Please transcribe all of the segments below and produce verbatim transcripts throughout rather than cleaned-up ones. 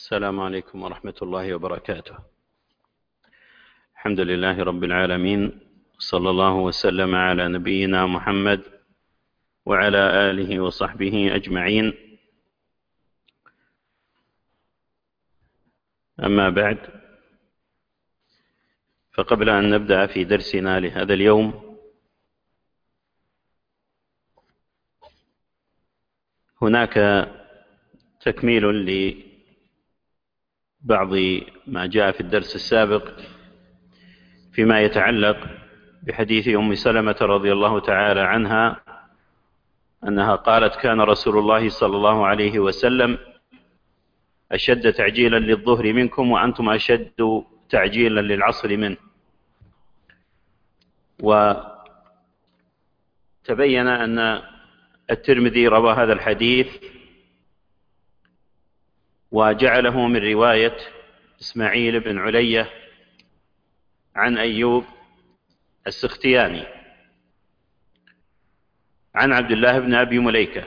السلام عليكم ورحمة الله وبركاته. الحمد لله رب العالمين، صلى الله وسلم على نبينا محمد وعلى آله وصحبه أجمعين. أما بعد، فقبل أن نبدأ في درسنا لهذا اليوم، هناك تكميل لبعض ما جاء في الدرس السابق فيما يتعلق بحديث أم سلمة رضي الله تعالى عنها أنها قالت: كان رسول الله صلى الله عليه وسلم أشد تعجيلا للظهر منكم وأنتم أشد تعجيلا للعصر منه. وتبين أن الترمذي روى هذا الحديث وجعله من رواية إسماعيل بن علية عن أيوب السختياني عن عبد الله بن أبي مليكة.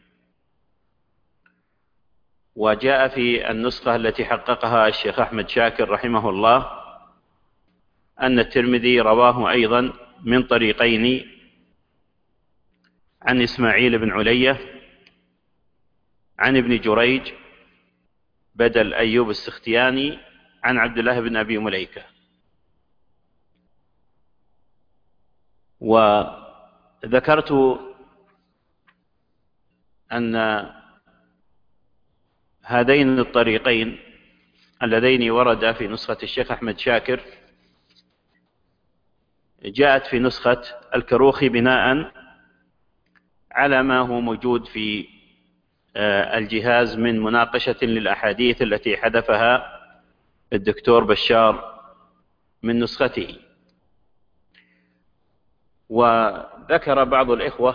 وجاء في النسخة التي حققها الشيخ أحمد شاكر رحمه الله أن الترمذي رواه أيضا من طريقين عن إسماعيل بن علية عن ابن جريج بدل أيوب السختياني عن عبد الله بن أبي مليكة. وذكرت أن هذين الطريقين اللذين وردا في نسخة الشيخ أحمد شاكر جاءت في نسخة الكروخي بناء على ما هو موجود في الجهاز من مناقشة للأحاديث التي حذفها الدكتور بشار من نسخته. وذكر بعض الإخوة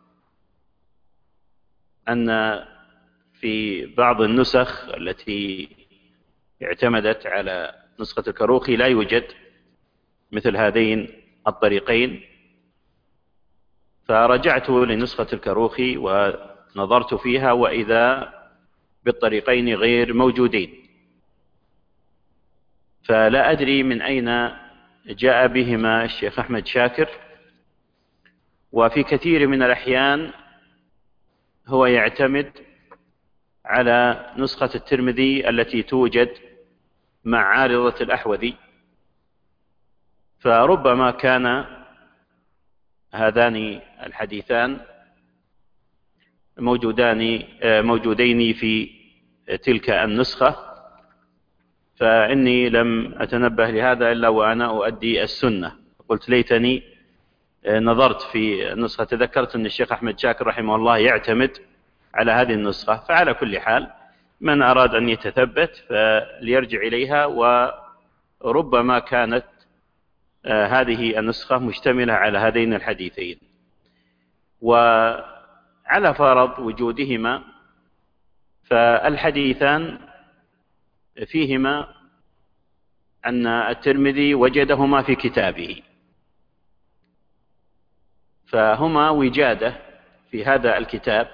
أن في بعض النسخ التي اعتمدت على نسخة الكروخي لا يوجد مثل هذين الطريقين، فرجعت لنسخة الكروخي ونظرت فيها وإذا بالطريقين غير موجودين، فلا أدري من أين جاء بهما الشيخ أحمد شاكر. وفي كثير من الأحيان هو يعتمد على نسخة الترمذي التي توجد مع عارضة الأحوذي، فربما كان هذان الحديثان موجودان موجودين في تلك النسخة، فإني لم أتنبه لهذا إلا وأنا أؤدي السنة. قلت ليتني نظرت في النسخة، تذكرت أن الشيخ أحمد شاكر رحمه الله يعتمد على هذه النسخة. فعلى كل حال من أراد أن يتثبت فليرجع إليها، وربما كانت هذه النسخة مشتملة على هذين الحديثين. وعلى فرض وجودهما فالحديثان فيهما أن الترمذي وجدهما في كتابه، فهما وجادة في هذا الكتاب،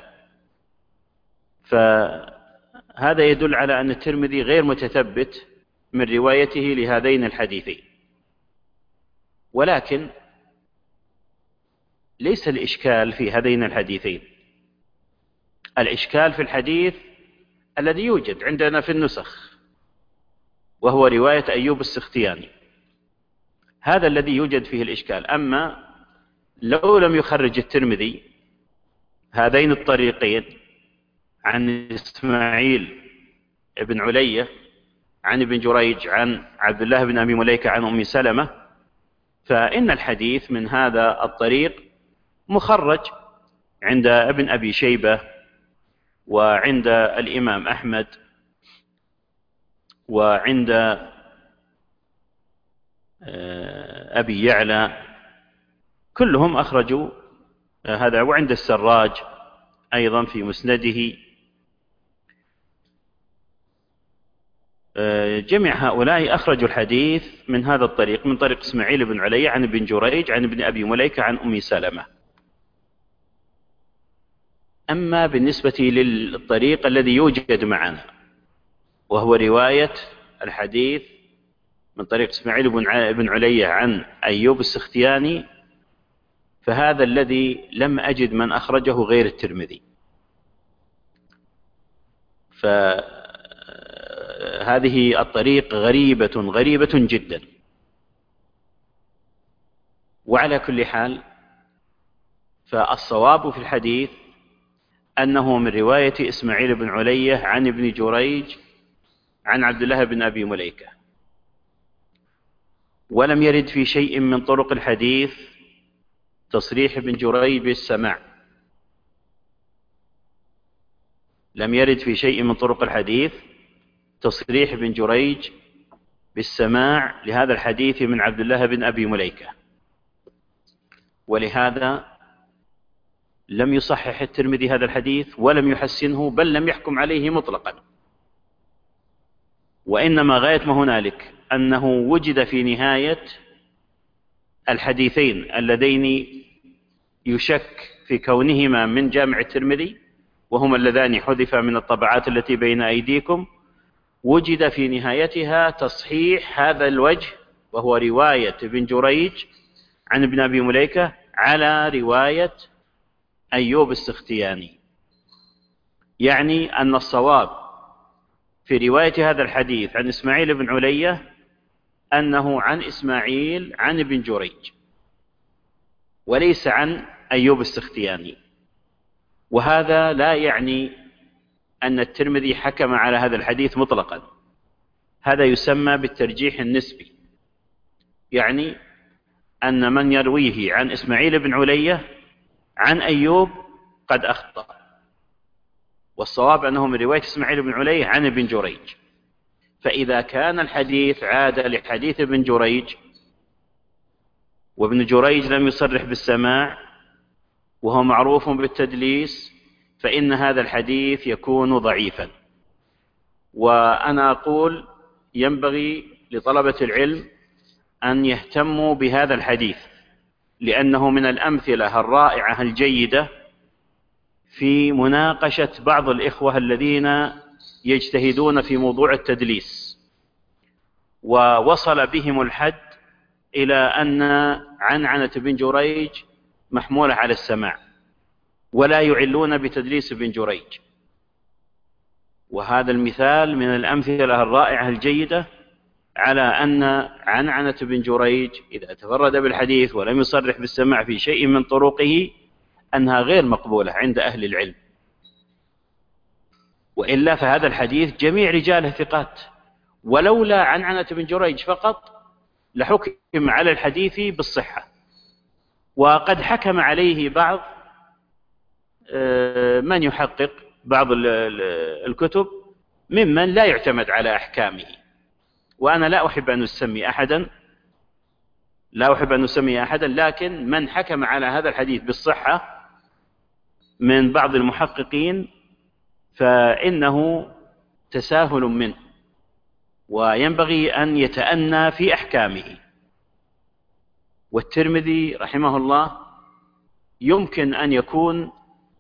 فهذا يدل على أن الترمذي غير متثبت من روايته لهذين الحديثين. ولكن ليس الإشكال في هذين الحديثين، الإشكال في الحديث الذي يوجد عندنا في النسخ، وهو رواية أيوب السختياني، هذا الذي يوجد فيه الإشكال. أما لو لم يخرج الترمذي هذين الطريقين عن إسماعيل بن علية عن ابن جريج عن عبد الله بن أبي مليكة عن أم سلمة، فإن الحديث من هذا الطريق مخرج عند ابن أبي شيبة وعند الإمام أحمد وعند أبي يعلى، كلهم أخرجوا هذا، وعند السراج أيضا في مسنده. جميع هؤلاء أخرجوا الحديث من هذا الطريق، من طريق إسماعيل بن علي عن ابن جريج عن ابن أبي مليكة عن أم سلمة. أما بالنسبة للطريق الذي يوجد معنا وهو رواية الحديث من طريق إسماعيل بن علية عن أيوب السختياني، فهذا الذي لم أجد من أخرجه غير الترمذي. فهذه الطريق غريبة غريبة جدا. وعلى كل حال، فالصواب في الحديث أنه من رواية إسماعيل بن علية عن ابن جريج عن عبد الله بن أبي مليكة، ولم يرد في شيء من طرق الحديث تصريح ابن جريج بالسماع. لم يرد في شيء من طرق الحديث تصريح ابن جريج بالسماع لهذا الحديث من عبد الله بن أبي مليكة، ولهذا لم يصحح الترمذي هذا الحديث ولم يحسنه، بل لم يحكم عليه مطلقا. وإنما غاية ما هنالك أنه وجد في نهاية الحديثين اللذين يشك في كونهما من جامع الترمذي، وهما اللذان حذفا من الطبعات التي بين أيديكم، وجد في نهايتها تصحيح هذا الوجه، وهو رواية ابن جريج عن ابن أبي مليكة على رواية أيوب السختياني. يعني أن الصواب في رواية هذا الحديث عن إسماعيل بن علية أنه عن إسماعيل عن ابن جريج، وليس عن أيوب السختياني. وهذا لا يعني أن الترمذي حكم على هذا الحديث مطلقا، هذا يسمى بالترجيح النسبي، يعني أن من يرويه عن إسماعيل بن علية عن أيوب قد أخطأ، والصواب أنه من رواية إسماعيل بن علية عن ابن جريج. فإذا كان الحديث عاد لحديث ابن جريج وابن جريج لم يصرح بالسماع وهو معروف بالتدليس، فإن هذا الحديث يكون ضعيفا. وأنا أقول ينبغي لطلبة العلم أن يهتموا بهذا الحديث، لأنه من الأمثلة الرائعة الجيدة في مناقشة بعض الإخوة الذين يجتهدون في موضوع التدليس، ووصل بهم الحد إلى أن عنعنة بن جريج محمولة على السماع، ولا يعلون بتدليس بن جريج. وهذا المثال من الأمثلة الرائعة الجيدة على أن عنعنة بن جريج إذا تفرد بالحديث ولم يصرح بالسماع في شيء من طرقه أنها غير مقبولة عند أهل العلم. وإلا فهذا الحديث جميع رجاله ثقات، ولولا عنعنة بن جريج فقط لحكم على الحديث بالصحة. وقد حكم عليه بعض من يحقق بعض الكتب ممن لا يعتمد على أحكامه. وأنا لا أحب أن أسمي أحدا لا أحب أن أسمي أحدا لكن من حكم على هذا الحديث بالصحة من بعض المحققين فإنه تساهل منه، وينبغي أن يتأنى في أحكامه. والترمذي رحمه الله يمكن أن يكون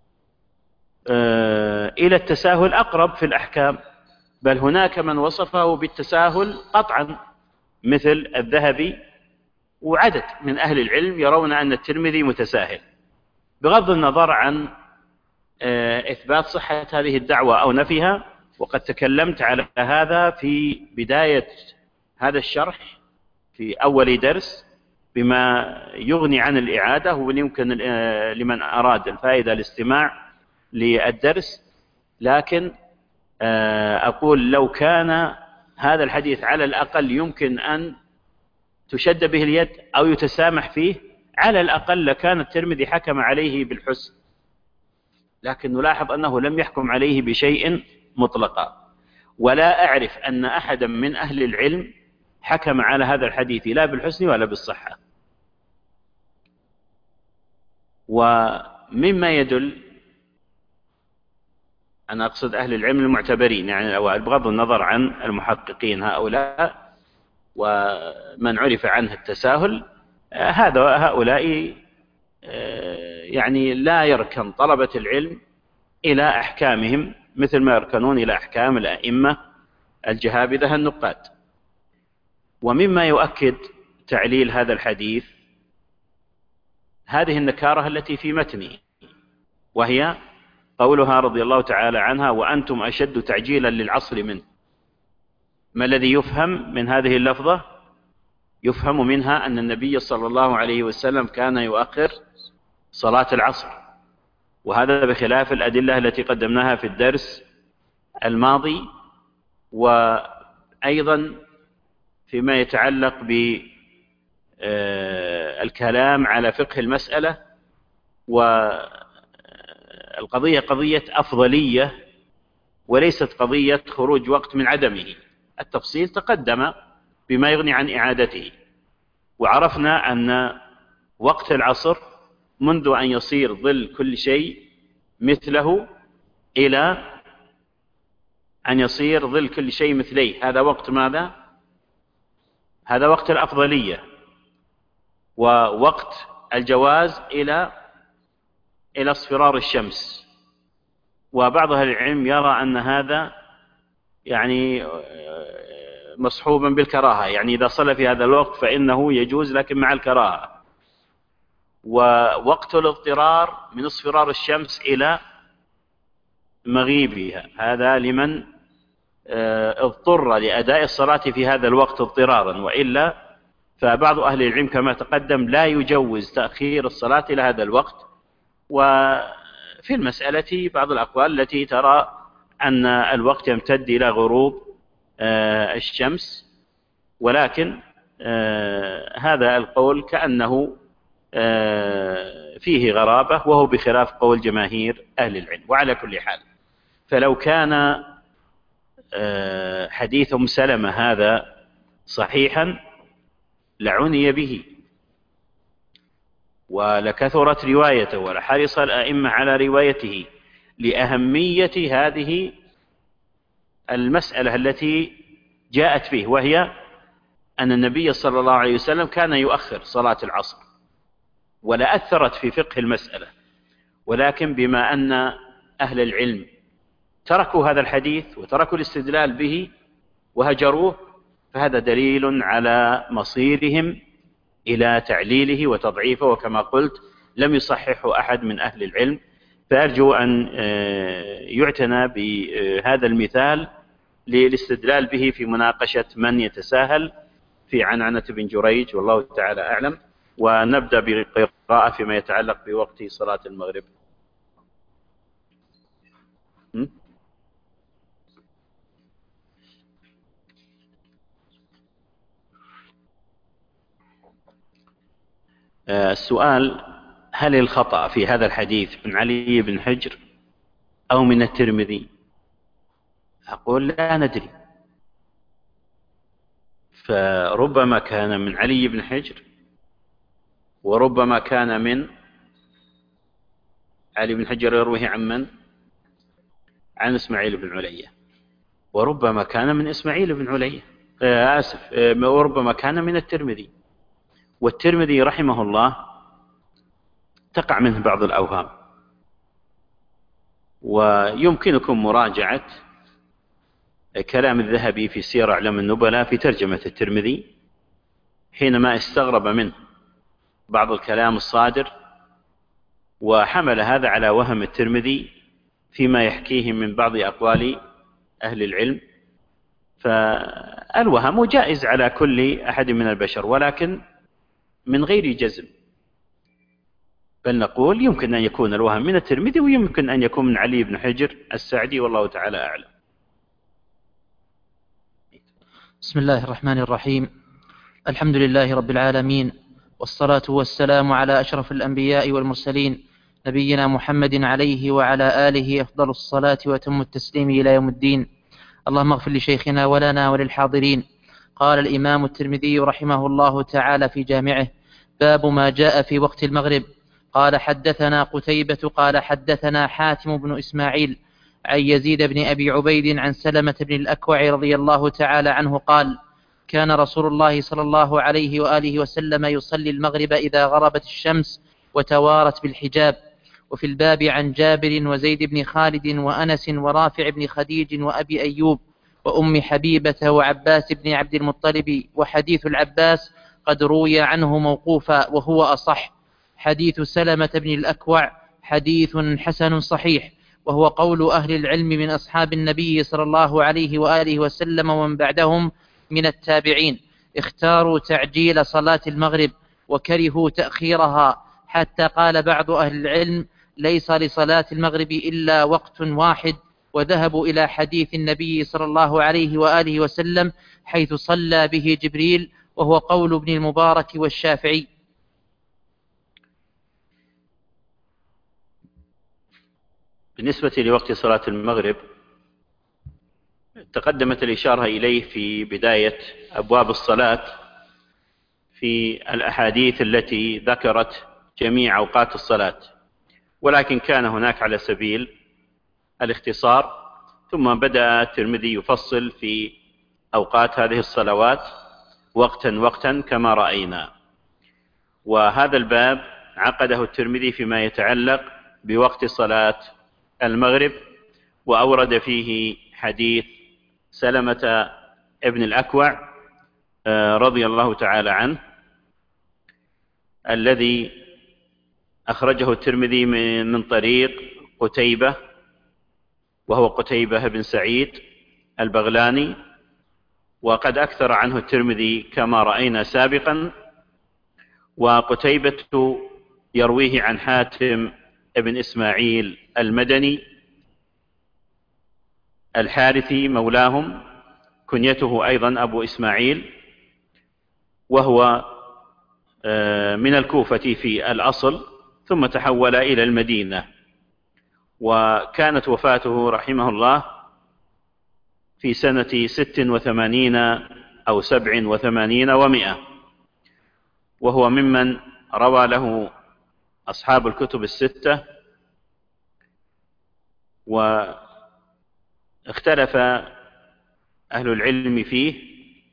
إلى التساهل أقرب في الأحكام، بل هناك من وصفه بالتساهل قطعا مثل الذهبي، وعدد من أهل العلم يرون أن الترمذي متساهل، بغض النظر عن إثبات صحة هذه الدعوة أو نفيها. وقد تكلمت على هذا في بداية هذا الشرح في أول درس بما يغني عن الإعادة، ويمكن لمن أراد الفائدة الاستماع للدرس. لكن أقول لو كان هذا الحديث على الأقل يمكن أن تشد به اليد أو يتسامح فيه، على الأقل لكان الترمذي حكم عليه بالحسن. لكن نلاحظ أنه لم يحكم عليه بشيء مطلقا، ولا أعرف أن أحدا من أهل العلم حكم على هذا الحديث لا بالحسن ولا بالصحة. ومما يدل، أنا أقصد أهل العلم المعتبرين يعني الأوائل بغض النظر عن المحققين هؤلاء ومن عرف عنه التساهل، هذا هؤلاء يعني لا يركن طلبة العلم إلى أحكامهم مثل ما يركنون إلى أحكام الأئمة الجهابذة النقاد. ومما يؤكد تعليل هذا الحديث هذه النكارة التي في متنه، وهي قولها رضي الله تعالى عنها: وأنتم أشد تعجيلا للعصر منه. ما الذي يفهم من هذه اللفظة؟ يفهم منها أن النبي صلى الله عليه وسلم كان يؤخر صلاة العصر، وهذا بخلاف الأدلة التي قدمناها في الدرس الماضي. وأيضا فيما يتعلق بالكلام على فقه المسألة، والقضية قضية أفضلية وليست قضية خروج وقت من عدمه. التفصيل تقدم بما يغني عن إعادته، وعرفنا أن وقت العصر منذ أن يصير ظل كل شيء مثله إلى أن يصير ظل كل شيء مثليه، هذا وقت ماذا؟ هذا وقت الأفضلية، ووقت الجواز إلى إلى اصفرار الشمس. وبعض أهل العلم يرى أن هذا يعني مصحوبا بالكراهة، يعني إذا صلى في هذا الوقت فإنه يجوز لكن مع الكراهة. ووقت الاضطرار من اصفرار الشمس إلى مغيبها، هذا لمن اضطر لأداء الصلاة في هذا الوقت اضطرارا، وإلا فبعض أهل العلم كما تقدم لا يجوز تأخير الصلاة إلى هذا الوقت. وفي المسألة بعض الأقوال التي ترى أن الوقت يمتد إلى غروب الشمس، ولكن هذا القول كأنه فيه غرابة، وهو بخلاف قول جماهير أهل العلم. وعلى كل حال، فلو كان حديث أم سلمة هذا صحيحا لعني به، ولكثرت روايته، ولحرص الأئمة على روايته لأهمية هذه المسألة التي جاءت فيه، وهي أن النبي صلى الله عليه وسلم كان يؤخر صلاة العصر، ولا أثرت في فقه المسألة. ولكن بما أن أهل العلم تركوا هذا الحديث وتركوا الاستدلال به وهجروه، فهذا دليل على مصيرهم إلى تعليله وتضعيفه، وكما قلت لم يصححه أحد من أهل العلم. فأرجو أن يعتنى بهذا المثال للاستدلال به في مناقشة من يتساهل في عنعنة بن جريج، والله تعالى أعلم. ونبدأ بقراءة فيما يتعلق بوقت صلاة المغرب. السؤال: هل الخطأ في هذا الحديث من علي بن حجر أو من الترمذي؟ أقول لا ندري، فربما كان من علي بن حجر، وربما كان من علي بن حجر يرويه عن من؟ عن إسماعيل بن علية، وربما كان من إسماعيل بن علية آسف وربما كان من الترمذي. والترمذي رحمه الله تقع منه بعض الأوهام، ويمكنكم مراجعة كلام الذهبي في سير أعلام النبلاء في ترجمة الترمذي حينما استغرب منه بعض الكلام الصادر، وحمل هذا على وهم الترمذي فيما يحكيه من بعض أقوال أهل العلم. فالوهم جائز على كل أحد من البشر، ولكن من غير جزم، بل نقول يمكن أن يكون الوهم من الترمذي، ويمكن أن يكون من علي بن حجر السعدي، والله تعالى أعلم. بسم الله الرحمن الرحيم. الحمد لله رب العالمين، والصلاة والسلام على أشرف الأنبياء والمرسلين، نبينا محمد عليه وعلى آله أفضل الصلاة وتم التسليم إلى يوم الدين. اللهم اغفر لشيخنا ولنا وللحاضرين. قال الإمام الترمذي رحمه الله تعالى في جامعه: باب ما جاء في وقت المغرب. قال: حدثنا قتيبة قال حدثنا حاتم بن إسماعيل عن يزيد بن أبي عبيد عن سلمة بن الأكوع رضي الله تعالى عنه قال: كان رسول الله صلى الله عليه وآله وسلم يصلي المغرب إذا غربت الشمس وتوارت بالحجاب. وفي الباب عن جابر وزيد بن خالد وأنس ورافع بن خديج وأبي أيوب وأم حبيبة وعباس بن عبد المطلب. وحديث العباس قد روي عنه موقوفا وهو أصح. حديث سلمة بن الأكوع حديث حسن صحيح، وهو قول أهل العلم من أصحاب النبي صلى الله عليه وآله وسلم ومن بعدهم من التابعين. اختاروا تعجيل صلاة المغرب وكرهوا تأخيرها، حتى قال بعض أهل العلم ليس لصلاة المغرب إلا وقت واحد، وذهبوا إلى حديث النبي صلى الله عليه وآله وسلم حيث صلى به جبريل، وهو قول ابن المبارك والشافعي. بالنسبة لوقت صلاة المغرب تقدمت الإشارة إليه في بداية أبواب الصلاة في الأحاديث التي ذكرت جميع أوقات الصلاة، ولكن كان هناك على سبيل الاختصار، ثم بدأ الترمذي يفصل في أوقات هذه الصلوات وقتا وقتا كما رأينا. وهذا الباب عقده الترمذي فيما يتعلق بوقت صلاة المغرب، وأورد فيه حديث سلمة ابن الأكوع رضي الله تعالى عنه الذي أخرجه الترمذي من طريق قتيبة، وهو قتيبة بن سعيد البغلاني، وقد أكثر عنه الترمذي كما رأينا سابقا. وقتيبة يرويه عن حاتم ابن إسماعيل المدني الحارثي مولاهم، كنيته أيضا أبو إسماعيل، وهو من الكوفة في الأصل، ثم تحول إلى المدينة، وكانت وفاته رحمه الله في سنة ست وثمانين أو سبع وثمانين ومئة، وهو ممن روى له أصحاب الكتب الستة. واختلف أهل العلم فيه،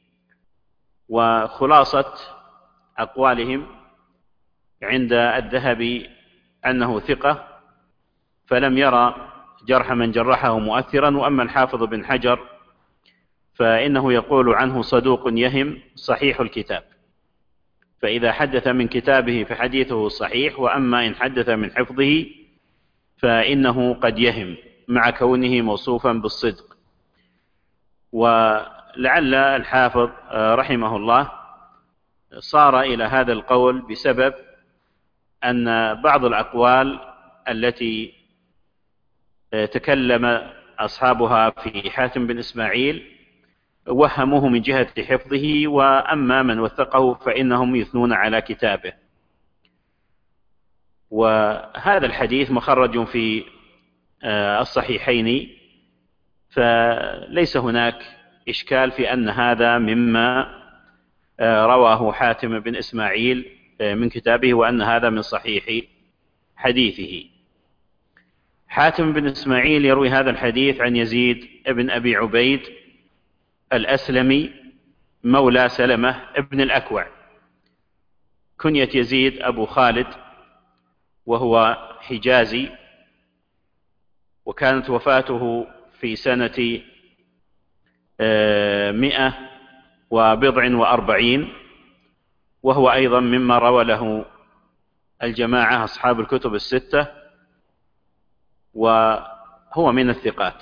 وخلاصة أقوالهم عند الذهبي أنه ثقة، فلم يرى جرح من جرحه مؤثرا. وأما الحافظ بن حجر فإنه يقول عنه صدوق يهم صحيح الكتاب، فإذا حدث من كتابه فحديثه صحيح، وأما إن حدث من حفظه فإنه قد يهم مع كونه موصوفا بالصدق. ولعل الحافظ رحمه الله صار إلى هذا القول بسبب أن بعض الأقوال التي تكلم أصحابها في حاتم بن إسماعيل وهموه من جهة حفظه، وأما من وثقه فإنهم يثنون على كتابه. وهذا الحديث مخرج في الصحيحين، فليس هناك إشكال في أن هذا مما رواه حاتم بن إسماعيل من كتابه، وأن هذا من صحيح حديثه. حاتم بن إسماعيل يروي هذا الحديث عن يزيد بن أبي عبيد الأسلمي مولى سلمة ابن الأكوع، كنية يزيد أبو خالد، وهو حجازي، وكانت وفاته في سنة مئة وبضع وأربعين، وهو أيضا مما روى له الجماعة أصحاب الكتب الستة، وهو من الثقات.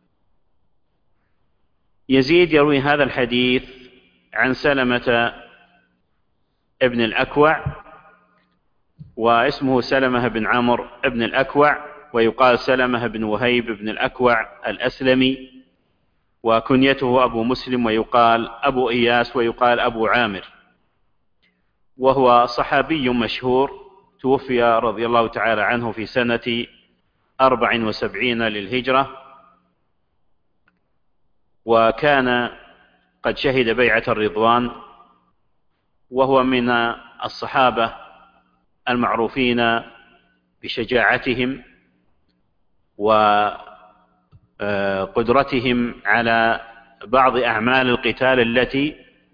يزيد يروي هذا الحديث عن سلمة ابن الأكوع، واسمه سلمة بن عمرو ابن الأكوع، ويقال سلمة بن وهيب بن الأكوع الأسلمي، وكنيته أبو مسلم، ويقال أبو إياس، ويقال أبو عامر، وهو صحابي مشهور، توفي رضي الله تعالى عنه في سنة أربع وسبعين للهجرة، وكان قد شهد بيعة الرضوان، وهو من الصحابة المعروفين بشجاعتهم وقدرتهم على بعض أعمال القتال التي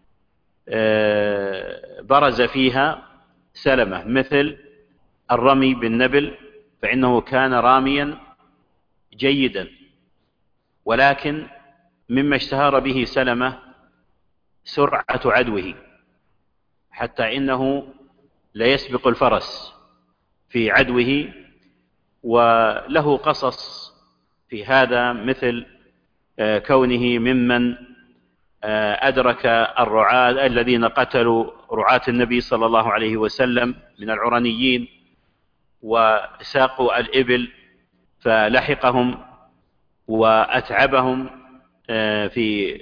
برز فيها سلمة، مثل الرمي بالنبل، فإنه كان راميا جيدا، ولكن مما اشتهر به سلمة سرعة عدوه، حتى إنه ليسبق الفرس في عدوه. وله قصص في هذا، مثل كونه ممن أدرك الرعاة الذين قتلوا رعاة النبي صلى الله عليه وسلم من العرنيين وساقوا الإبل، فلحقهم وأتعبهم في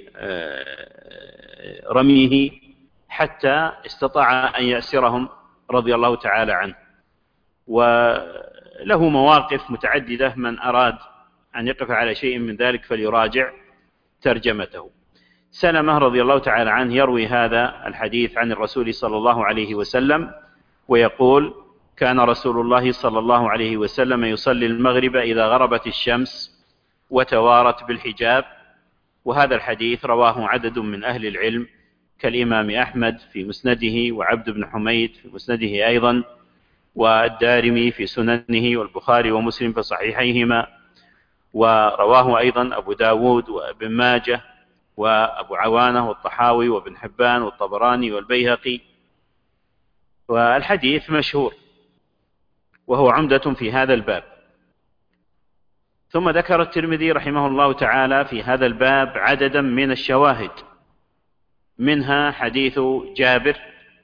رميه حتى استطاع أن يأسرهم رضي الله تعالى عنه. وله مواقف متعددة، من أراد أن يقف على شيء من ذلك فليراجع ترجمته. سلمة رضي الله تعالى عنه يروي هذا الحديث عن الرسول صلى الله عليه وسلم ويقول: كان رسول الله صلى الله عليه وسلم يصلي المغرب إذا غربت الشمس وتوارت بالحجاب. وهذا الحديث رواه عدد من أهل العلم كالإمام أحمد في مسنده، وعبد بن حميد في مسنده أيضا، والدارمي في سننه، والبخاري ومسلم في صحيحيهما، ورواه أيضا أبو داود وابن ماجه وأبو عوانة والطحاوي وابن حبان والطبراني والبيهقي. والحديث مشهور وهو عمدة في هذا الباب. ثم ذكر الترمذي رحمه الله تعالى في هذا الباب عددا من الشواهد، منها حديث جابر.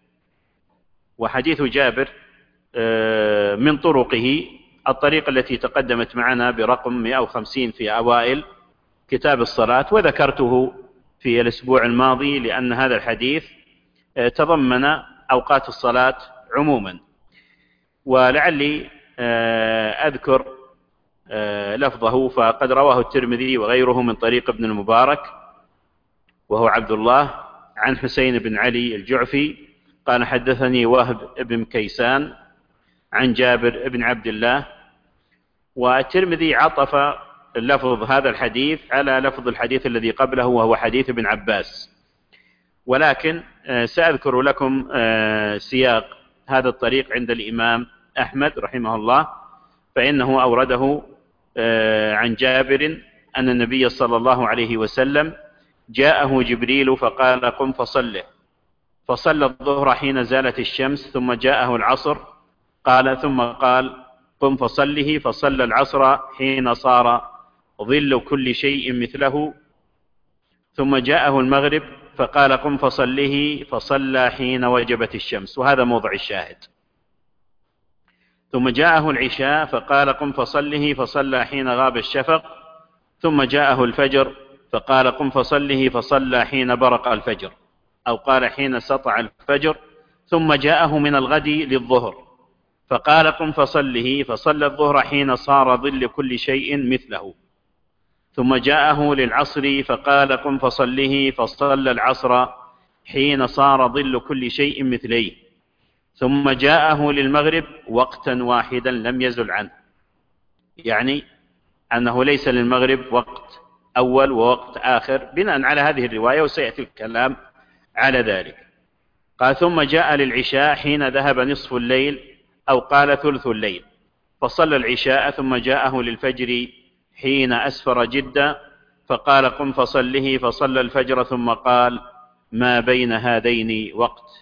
وحديث جابر من طرقه الطريقة التي تقدمت معنا برقم مئة وخمسين في أوائل كتاب الصلاة، وذكرته في الأسبوع الماضي لأن هذا الحديث تضمن أوقات الصلاة عموما. ولعلي أذكر لفظه، فقد رواه الترمذي وغيره من طريق ابن المبارك وهو عبد الله عن حسين بن علي الجعفي قال: حدثني وهب بن كيسان عن جابر بن عبد الله. والترمذي عطف لفظ هذا الحديث على لفظ الحديث الذي قبله وهو حديث ابن عباس، ولكن سأذكر لكم سياق هذا الطريق عند الإمام أحمد رحمه الله، فإنه أورده عن جابر أن النبي صلى الله عليه وسلم جاءه جبريل فقال: قم فصله، فصلى الظهر حين زالت الشمس، ثم جاءه العصر قال ثم قال: قم فصله، فصلى العصر حين صار ظل كل شيء مثله، ثم جاءه المغرب فقال: قم فصله، فصلى حين وجبت الشمس. وهذا موضع الشاهد. ثم جاءه العشاء فقال: قم فصله، فصلى حين غاب الشفق، ثم جاءه الفجر فقال: قم فصله، فصلى حين برق الفجر، أو قال حين سطع الفجر، ثم جاءه من الغد للظهر فقال: قم فصله، فصلى الظهر حين صار ظل كل شيء مثله، ثم جاءه للعصر فقال: قم فصله، فصلى العصر حين صار ظل كل شيء مثليه، ثم جاءه للمغرب وقتا واحدا لم يزل عنه، يعني أنه ليس للمغرب وقت أول ووقت آخر بناء على هذه الرواية، وسيأتي الكلام على ذلك. قال: ثم جاء للعشاء حين ذهب نصف الليل، أو قال ثلث الليل، فصلى العشاء، ثم جاءه للفجر حين أسفر جدا فقال: قم فصله، فصلى الفجر، ثم قال: ما بين هذين وقت.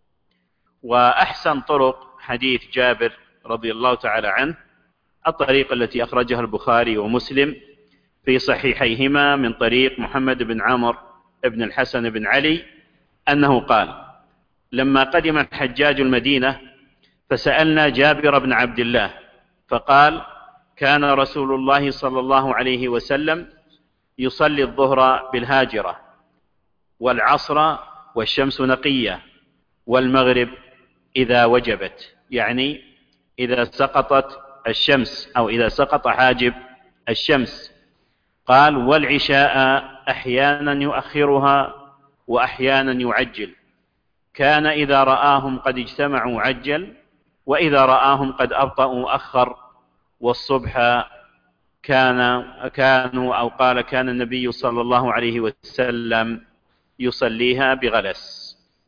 وأحسن طرق حديث جابر رضي الله تعالى عنه الطريقة التي أخرجها البخاري ومسلم في صحيحيهما من طريق محمد بن عمرو بن الحسن بن علي أنه قال: لما قدم الحجاج المدينة فسألنا جابر بن عبد الله فقال: كان رسول الله صلى الله عليه وسلم يصلي الظهر بالهاجرة، والعصر والشمس نقية، والمغرب إذا وجبت، يعني إذا سقطت الشمس أو إذا سقط حاجب الشمس. قال: والعشاء أحيانا يؤخرها وأحيانا يعجل، كان إذا رآهم قد اجتمعوا عجل، وإذا رآهم قد أبطأوا أخر، والصبح كان كانوا أو قال كان النبي صلى الله عليه وسلم يصليها بغلس.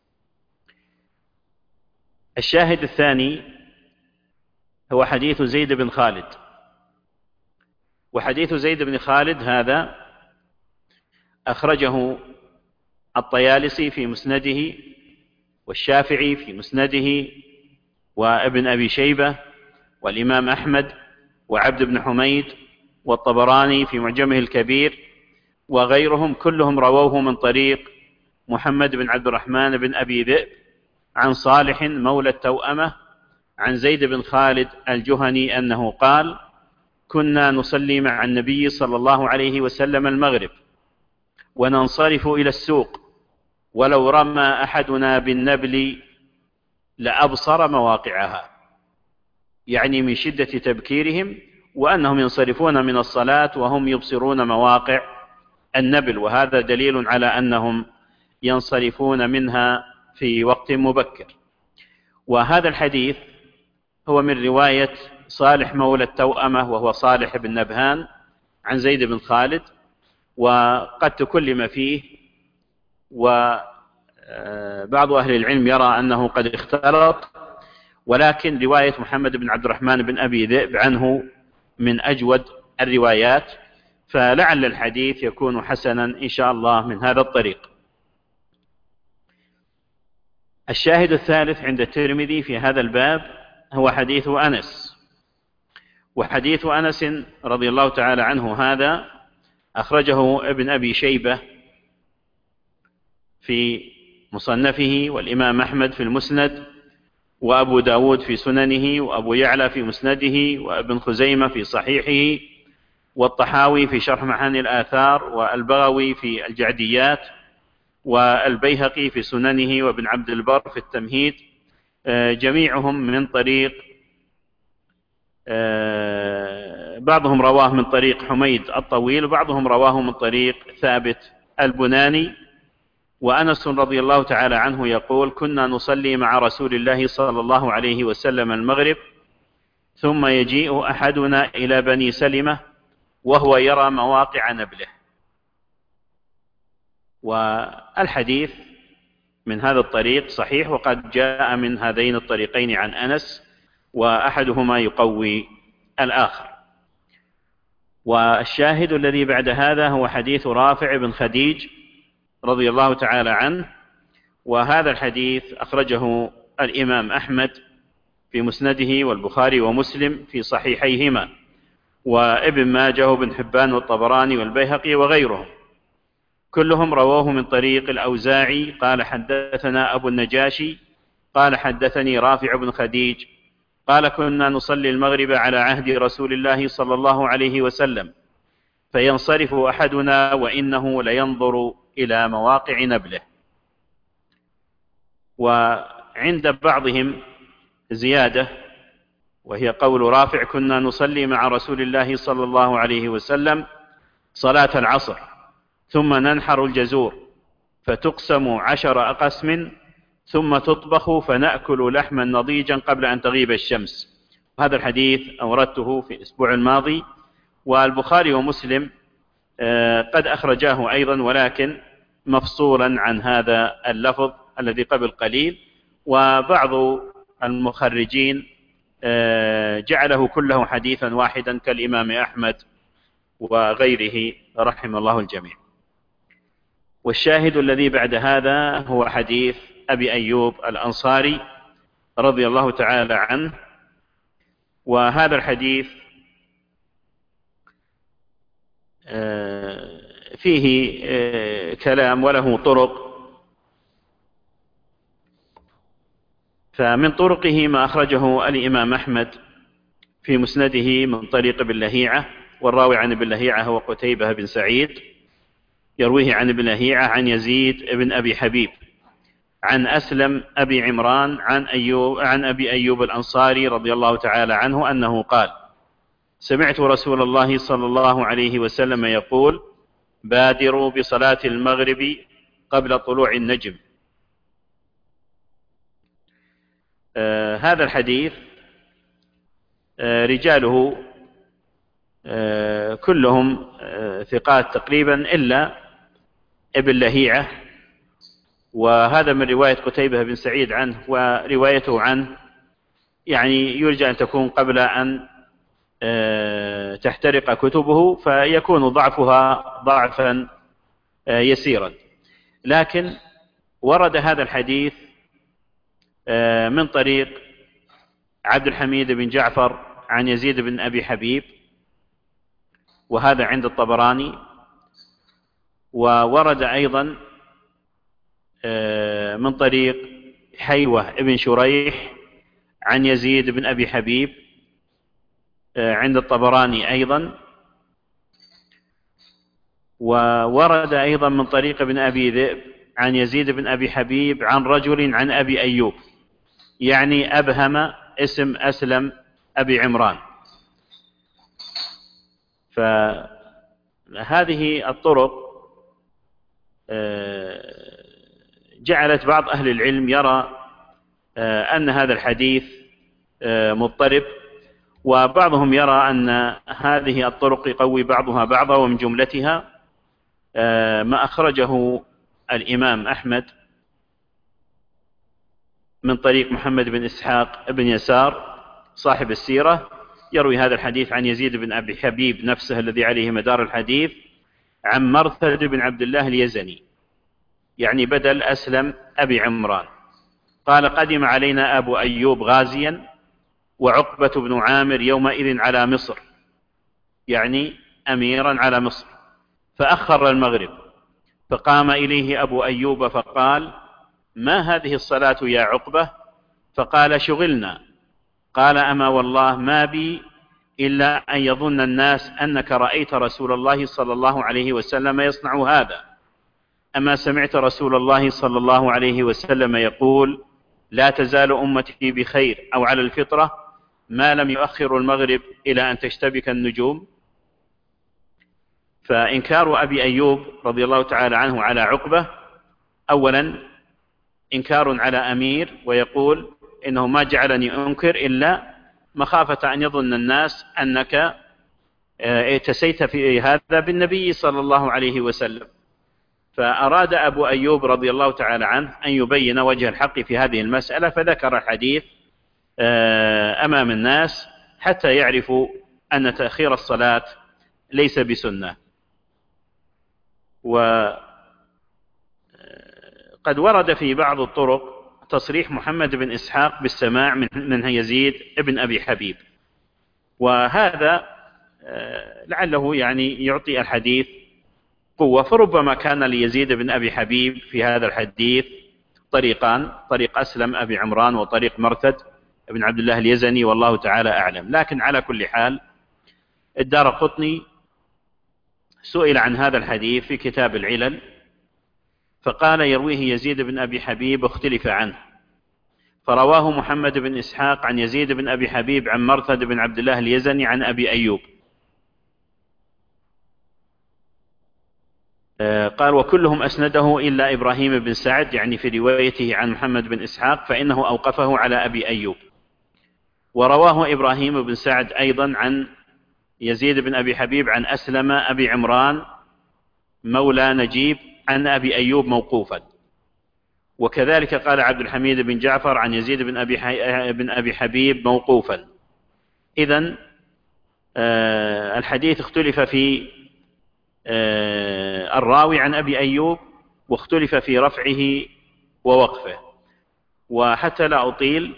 الشاهد الثاني هو حديث زيد بن خالد. وحديث زيد بن خالد هذا أخرجه الطيالسي في مسنده، والشافعي في مسنده، وابن أبي شيبة، والإمام أحمد، وعبد بن حميد، والطبراني في معجمه الكبير، وغيرهم كلهم رووه من طريق محمد بن عبد الرحمن بن أبي ذئب عن صالح مولى التوأمة عن زيد بن خالد الجهني أنه قال: كنا نصلي مع النبي صلى الله عليه وسلم المغرب وننصرف إلى السوق، ولو رمى أحدنا بالنبل لأبصر مواقعها، يعني من شدة تبكيرهم، وأنهم ينصرفون من الصلاة وهم يبصرون مواقع النبل، وهذا دليل على أنهم ينصرفون منها في وقت مبكر. وهذا الحديث هو من رواية صالح مولى التوأمة، وهو صالح بن نبهان، عن زيد بن خالد، وقد تكلم فيه، وبعض أهل العلم يرى أنه قد اختلط، ولكن رواية محمد بن عبد الرحمن بن أبي ذئب عنه من أجود الروايات، فلعل الحديث يكون حسنا إن شاء الله من هذا الطريق. الشاهد الثالث عند الترمذي في هذا الباب هو حديث أنس، وحديث أنس رضي الله تعالى عنه هذا أخرجه ابن أبي شيبة في مصنفه، والإمام أحمد في المسند، وأبو داود في سننه، وأبو يعلى في مسنده، وابن خزيمة في صحيحه، والطحاوي في شرح معاني الآثار، والبغوي في الجعديات، والبيهقي في سننه، وابن عبد البر في التمهيد، جميعهم من طريق، بعضهم رواه من طريق حميد الطويل، وبعضهم رواه من طريق ثابت البناني. وأنس رضي الله تعالى عنه يقول: كنا نصلي مع رسول الله صلى الله عليه وسلم المغرب، ثم يجيء أحدنا إلى بني سلمة وهو يرى مواقع نبله. والحديث من هذا الطريق صحيح، وقد جاء من هذين الطريقين عن أنس، وأحدهما يقوي الآخر. والشاهد الذي بعد هذا هو حديث رافع بن خديج رضي الله تعالى عنه، وهذا الحديث أخرجه الإمام أحمد في مسنده، والبخاري ومسلم في صحيحيهما، وابن ماجه وابن حبان والطبراني والبيهقي وغيرهم، كلهم رواه من طريق الأوزاعي قال: حدثنا أبو النجاشي قال: حدثني رافع بن خديج قال: كنا نصلي المغرب على عهد رسول الله صلى الله عليه وسلم، فينصرف أحدنا وإنه لينظر إلى مواقع نبله. وعند بعضهم زيادة، وهي قول رافع: كنا نصلي مع رسول الله صلى الله عليه وسلم صلاة العصر، ثم ننحر الجزور فتقسم عشر أقسم، ثم تطبخ فنأكل لحما نضيجا قبل أن تغيب الشمس. هذا الحديث أوردته في الأسبوع الماضي، والبخاري ومسلم قد أخرجاه أيضا، ولكن مفصولا عن هذا اللفظ الذي قبل قليل، وبعض المخرجين جعله كله حديثا واحدا كالإمام أحمد وغيره رحم الله الجميع. والشاهد الذي بعد هذا هو حديث أبي أيوب الأنصاري رضي الله تعالى عنه، وهذا الحديث فيه كلام وله طرق. فمن طرقه ما أخرجه الإمام أحمد في مسنده من طريق ابن لهيعة، والراوي عن ابن لهيعة هو قتيبة بن سعيد، يرويه عن ابن لهيعة عن يزيد بن أبي حبيب عن أسلم أبي عمران عن أيوب عن أبي أيوب الأنصاري رضي الله تعالى عنه أنه قال: سمعت رسول الله صلى الله عليه وسلم يقول: بادروا بصلاة المغرب قبل طلوع النجم. آه هذا الحديث آه رجاله آه كلهم آه ثقات تقريبا إلا ابن لهيعة، وهذا من رواية قتيبة بن سعيد عنه، وروايته عنه يعني يرجى أن تكون قبل أن تحترق كتبه، فيكون ضعفها ضعفا يسيرا. لكن ورد هذا الحديث من طريق عبد الحميد بن جعفر عن يزيد بن أبي حبيب، وهذا عند الطبراني. وورد أيضا من طريق حيوة بن شريح عن يزيد بن أبي حبيب عند الطبراني أيضا. وورد أيضا من طريق ابن أبي ذئب عن يزيد بن أبي حبيب عن رجل عن أبي أيوب، يعني أبهم اسم أسلم أبي عمران. فهذه الطرق جعلت بعض أهل العلم يرى أن هذا الحديث مضطرب، وبعضهم يرى أن هذه الطرق يقوي بعضها بعضا، ومن جملتها ما أخرجه الإمام أحمد من طريق محمد بن إسحاق بن يسار صاحب السيرة، يروي هذا الحديث عن يزيد بن أبي حبيب نفسه الذي عليه مدار الحديث، عن مرثد بن عبد الله اليزني، يعني بدل أسلم أبي عمران، قال: قدم علينا أبو أيوب غازيا وعقبة بن عامر يومئذ على مصر، يعني أميرا على مصر، فأخر المغرب، فقام إليه أبو أيوب فقال: ما هذه الصلاة يا عقبة؟ فقال: شغلنا. قال: أما والله ما بي إلا أن يظن الناس أنك رأيت رسول الله صلى الله عليه وسلم يصنع هذا. أما سمعت رسول الله صلى الله عليه وسلم يقول: لا تزال أمتي بخير أو على الفطرة ما لم يؤخر المغرب إلى أن تشتبك النجوم؟ فإنكار أبي أيوب رضي الله تعالى عنه على عقبة أولا إنكار على أمير، ويقول إنه ما جعلني أنكر إلا مخافة أن يظن الناس أنك اتسيت في هذا بالنبي صلى الله عليه وسلم. فأراد أبو أيوب رضي الله تعالى عنه أن يبين وجه الحق في هذه المسألة، فذكر الحديث أمام الناس حتى يعرفوا أن تأخير الصلاة ليس بسنة. وقد ورد في بعض الطرق تصريح محمد بن إسحاق بالسماع من يزيد بن أبي حبيب، وهذا لعله يعني يعطي الحديث قوة. فربما كان ليزيد بن أبي حبيب في هذا الحديث طريقان: طريق أسلم أبي عمران وطريق مرثد بن عبد الله اليزني، والله تعالى أعلم. لكن على كل حال الدارقطني سئل عن هذا الحديث في كتاب العلل فقال: يرويه يزيد بن أبي حبيب اختلف عنه، فرواه محمد بن إسحاق عن يزيد بن أبي حبيب عن مرثد بن عبد الله اليزني عن أبي أيوب. قال: وكلهم أسنده إلا إبراهيم بن سعد، يعني في روايته عن محمد بن إسحاق فإنه أوقفه على أبي أيوب. ورواه إبراهيم بن سعد أيضا عن يزيد بن أبي حبيب عن أسلم أبي عمران مولى نجيب عن أبي أيوب موقوفا. وكذلك قال عبد الحميد بن جعفر عن يزيد بن أبي, بن أبي حبيب موقوفا. إذن آه الحديث اختلف في آه الراوي عن أبي أيوب، واختلف في رفعه ووقفه. وحتى لا أطيل،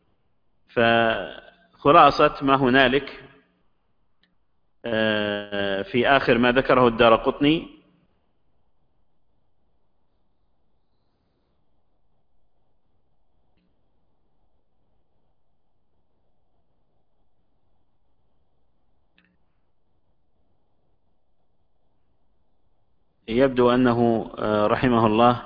فخلاصة ما هنالك آه في آخر ما ذكره الدارقطني: يبدو أنه رحمه الله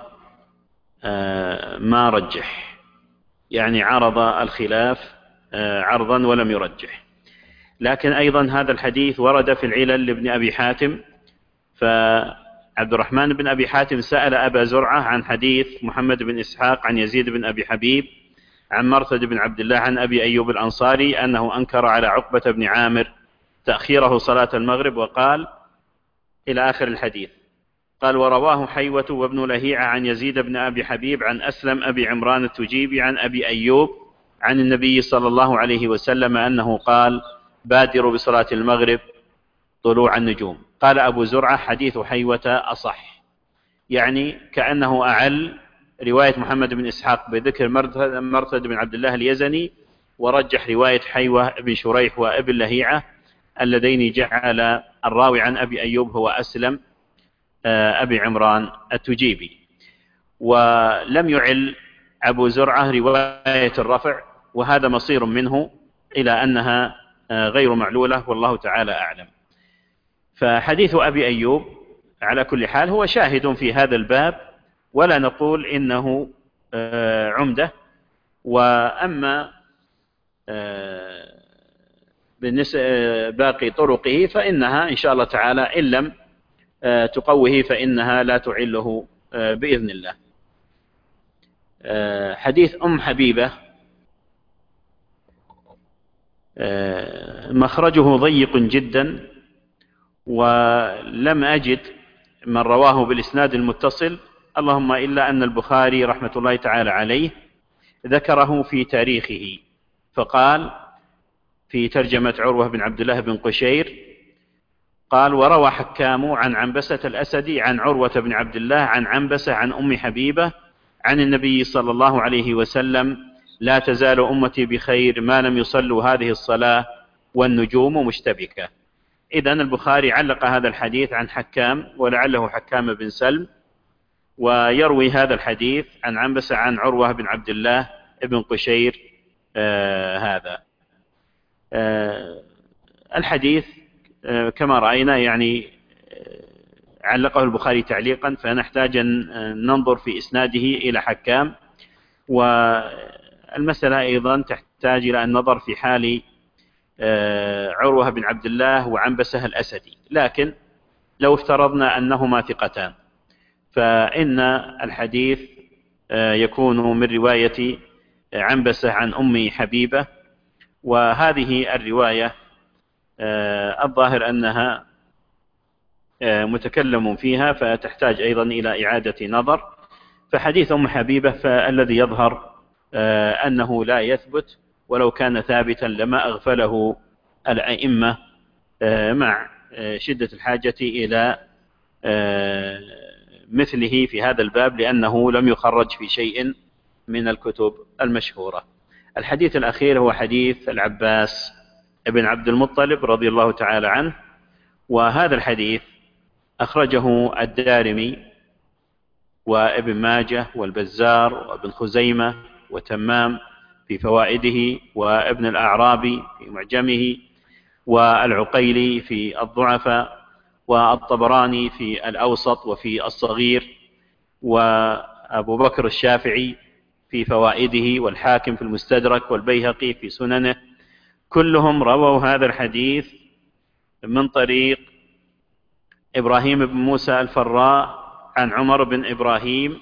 ما رجح، يعني عرض الخلاف عرضا ولم يرجح. لكن أيضا هذا الحديث ورد في العلل لابن أبي حاتم، فعبد الرحمن بن أبي حاتم سأل أبا زرعة عن حديث محمد بن إسحاق عن يزيد بن أبي حبيب عن مرثد بن عبد الله عن أبي أيوب الأنصاري أنه أنكر على عقبة بن عامر تأخيره صلاة المغرب، وقال إلى آخر الحديث. قال: ورواه حيوة وابن لهيعة عن يزيد بن أبي حبيب عن أسلم أبي عمران التجيبي عن أبي أيوب عن النبي صلى الله عليه وسلم أنه قال: بادروا بصلاة المغرب طلوع النجوم. قال أبو زرعة: حديث حيوة أصح. يعني كأنه أعل رواية محمد بن إسحاق بذكر مرثد بن عبد الله اليزني، ورجح رواية حيوة بن شريح وابن لهيعة اللذين جعل الراوي عن أبي أيوب هو أسلم أبي عمران التجيبي. ولم يعل أبو زرعة رواية الرفع، وهذا مصير منه إلى أنها غير معلولة، والله تعالى أعلم. فحديث أبي أيوب على كل حال هو شاهد في هذا الباب، ولا نقول إنه عمدة. وأما بالنسبة باقي طرقه فإنها إن شاء الله تعالى إن لم تقوه فإنها لا تعله بإذن الله. حديث أم حبيبة مخرجه ضيق جدا، ولم أجد من رواه بالإسناد المتصل، اللهم إلا أن البخاري رحمة الله تعالى عليه ذكره في تاريخه، فقال في ترجمة عروة بن عبد الله بن قشير قال: وروى حكام عن عنبسة الأسدي عن عروة بن عبد الله عن عنبسة عن أم حبيبة عن النبي صلى الله عليه وسلم: لا تزال أمتي بخير ما لم يصلوا هذه الصلاة والنجوم مشتبكة. إذن البخاري علق هذا الحديث عن حكام، ولعله حكام بن سلم، ويروي هذا الحديث عن عنبسة عن عروة بن عبد الله بن قشير. آه هذا آه الحديث آه كما رأينا يعني آه علقه البخاري تعليقا، فنحتاج أن ننظر في إسناده إلى حكام، والمسألة أيضا تحتاج إلى النظر في حال آه عروة بن عبد الله وعنبسة الأسدي. لكن لو افترضنا أنهما ثقتان فإن الحديث آه يكون من رواية عنبسة عن أم حبيبة، وهذه الرواية آه الظاهر أنها آه متكلم فيها، فتحتاج أيضا إلى إعادة نظر. فحديث أم حبيبة فالذي يظهر آه أنه لا يثبت، ولو كان ثابتا لما أغفله الأئمة آه مع آه شدة الحاجة إلى آه مثله في هذا الباب، لأنه لم يخرج في شيء من الكتب المشهورة. الحديث الأخير هو حديث العباس ابن عبد المطلب رضي الله تعالى عنه، وهذا الحديث أخرجه الدارمي وابن ماجه والبزار وابن خزيمة وتمام في فوائده، وابن الأعرابي في معجمه، والعقيلي في الضعفاء، والطبراني في الأوسط وفي الصغير، وأبو بكر الشافعي في فوائده، والحاكم في المستدرك، والبيهقي في سننه. كلهم رووا هذا الحديث من طريق إبراهيم بن موسى الفراء عن عمر بن إبراهيم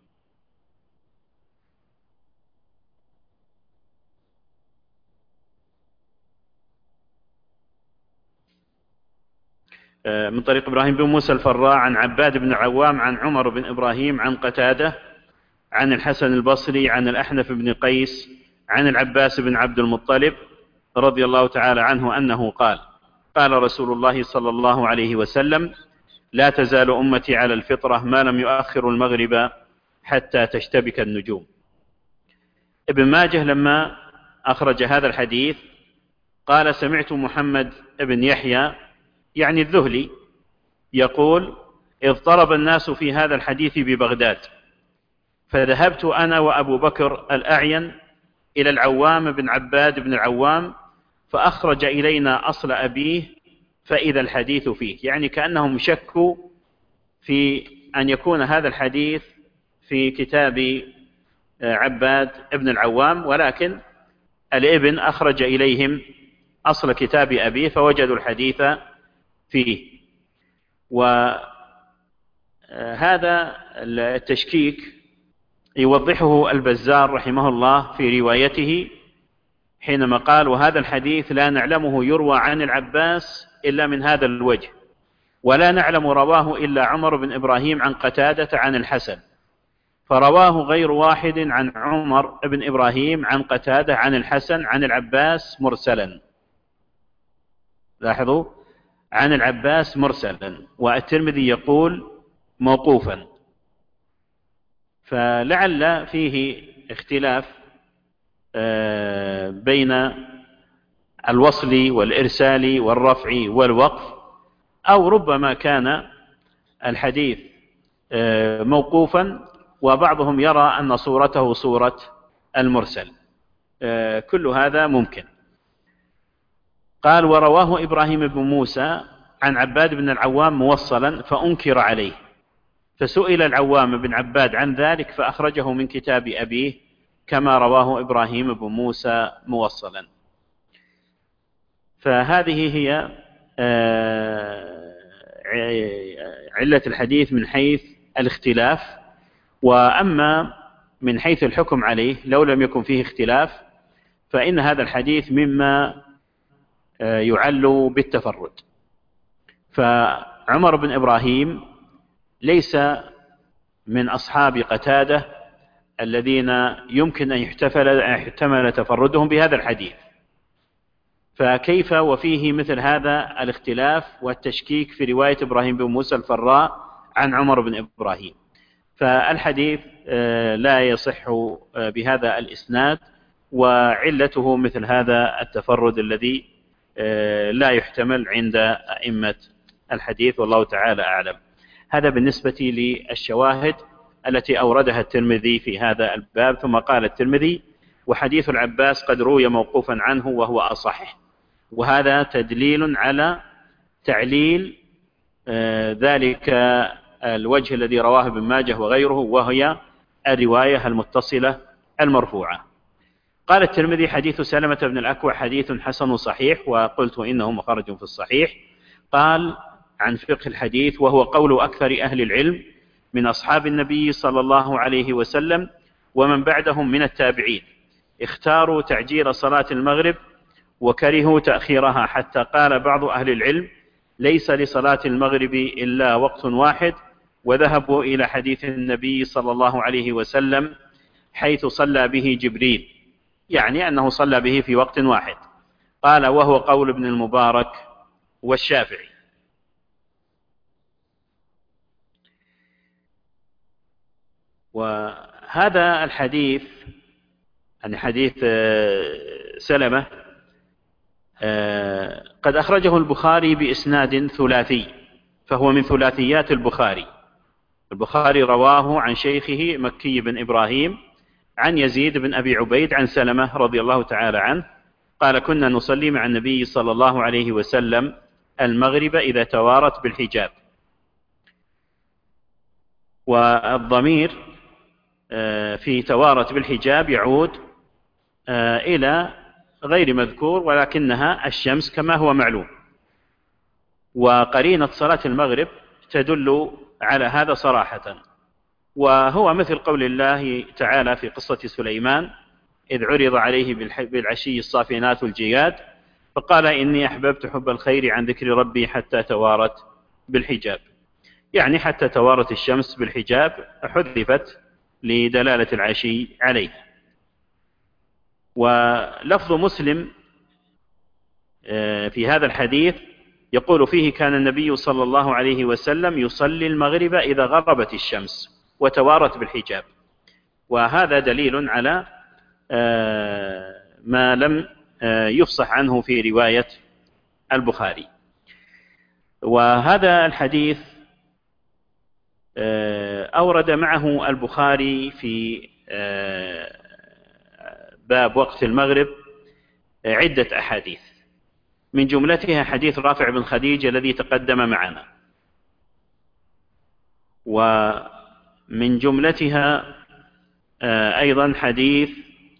من طريق إبراهيم بن موسى الفراء عن عباد بن عوام عن عمر بن إبراهيم عن قتادة عن الحسن البصري عن الأحنف بن قيس عن العباس بن عبد المطلب رضي الله تعالى عنه أنه قال: قال رسول الله صلى الله عليه وسلم: لا تزال أمتي على الفطرة ما لم يؤخر المغرب حتى تشتبك النجوم. ابن ماجه لما أخرج هذا الحديث قال: سمعت محمد بن يحيى يعني الذهلي يقول: اضطرب الناس في هذا الحديث ببغداد، فذهبت أنا وأبو بكر الأعين إلى العوام بن عباد بن العوام فأخرج إلينا أصل أبيه فإذا الحديث فيه. يعني كأنهم شكوا في أن يكون هذا الحديث في كتاب عباد بن العوام، ولكن الابن أخرج إليهم أصل كتاب أبيه فوجدوا الحديث فيه. وهذا التشكيك يوضحه البزار رحمه الله في روايته حينما قال: وهذا الحديث لا نعلمه يروى عن العباس إلا من هذا الوجه، ولا نعلم رواه إلا عمر بن إبراهيم عن قتادة عن الحسن، فرواه غير واحد عن عمر بن إبراهيم عن قتادة عن الحسن عن العباس مرسلا. لاحظوا، عن العباس مرسلا، والترمذي يقول موقوفا، فلعل فيه اختلاف بين الوصل والإرسال والرفع والوقف، أو ربما كان الحديث موقوفا وبعضهم يرى أن صورته صورة المرسل. كل هذا ممكن. قال: ورواه إبراهيم بن موسى عن عباد بن العوام موصلا فأنكر عليه، فسئل العوام بن عباد عن ذلك فأخرجه من كتاب أبيه كما رواه إبراهيم بن موسى موصلا. فهذه هي علة الحديث من حيث الاختلاف. وأما من حيث الحكم عليه لو لم يكن فيه اختلاف فإن هذا الحديث مما يعل بالتفرد. فعمر بن إبراهيم ليس من أصحاب قتادة الذين يمكن أن يحتمل تفردهم بهذا الحديث، فكيف وفيه مثل هذا الاختلاف والتشكيك في رواية إبراهيم بن موسى الفراء عن عمر بن إبراهيم؟ فالحديث لا يصح بهذا الإسناد، وعلته مثل هذا التفرد الذي لا يحتمل عند أئمة الحديث، والله تعالى أعلم. هذا بالنسبة للشواهد التي أوردها الترمذي في هذا الباب. ثم قال الترمذي: وحديث العباس قد روي موقوفا عنه وهو أصح. وهذا تدليل على تعليل ذلك الوجه الذي رواه ابن ماجه وغيره، وهي الرواية المتصلة المرفوعة. قال الترمذي: حديث سلمة بن الأكوع حديث حسن صحيح، وقلت إنه مخرج في الصحيح. قال عن فقه الحديث: وهو قول أكثر أهل العلم من أصحاب النبي صلى الله عليه وسلم ومن بعدهم من التابعين، اختاروا تعجيل صلاة المغرب وكرهوا تأخيرها، حتى قال بعض أهل العلم: ليس لصلاة المغرب إلا وقت واحد، وذهبوا إلى حديث النبي صلى الله عليه وسلم حيث صلى به جبريل، يعني أنه صلى به في وقت واحد. قال: وهو قول ابن المبارك والشافعي. وهذا الحديث عن حديث سلمة قد أخرجه البخاري بإسناد ثلاثي، فهو من ثلاثيات البخاري. البخاري رواه عن شيخه مكي بن إبراهيم عن يزيد بن أبي عبيد عن سلمة رضي الله تعالى عنه قال: كنا نصلي مع النبي صلى الله عليه وسلم المغرب إذا توارت بالحجاب. والضمير في توارت بالحجاب يعود إلى غير مذكور، ولكنها الشمس كما هو معلوم. وقرينة صلاة المغرب تدل على هذا صراحة، وهو مثل قول الله تعالى في قصة سليمان: إذ عرض عليه بالعشي الصافنات الجياد فقال إني أحببت حب الخير عن ذكر ربي حتى توارت بالحجاب، يعني حتى توارت الشمس بالحجاب حذفت لدلالة العشي عليه. ولفظ مسلم في هذا الحديث يقول فيه: كان النبي صلى الله عليه وسلم يصلي المغرب إذا غربت الشمس وتوارت بالحجاب. وهذا دليل على ما لم يفصح عنه في رواية البخاري. وهذا الحديث أورد معه البخاري في باب وقت المغرب عدة أحاديث، من جملتها حديث رافع بن خديج الذي تقدم معنا، ومن جملتها أيضا حديث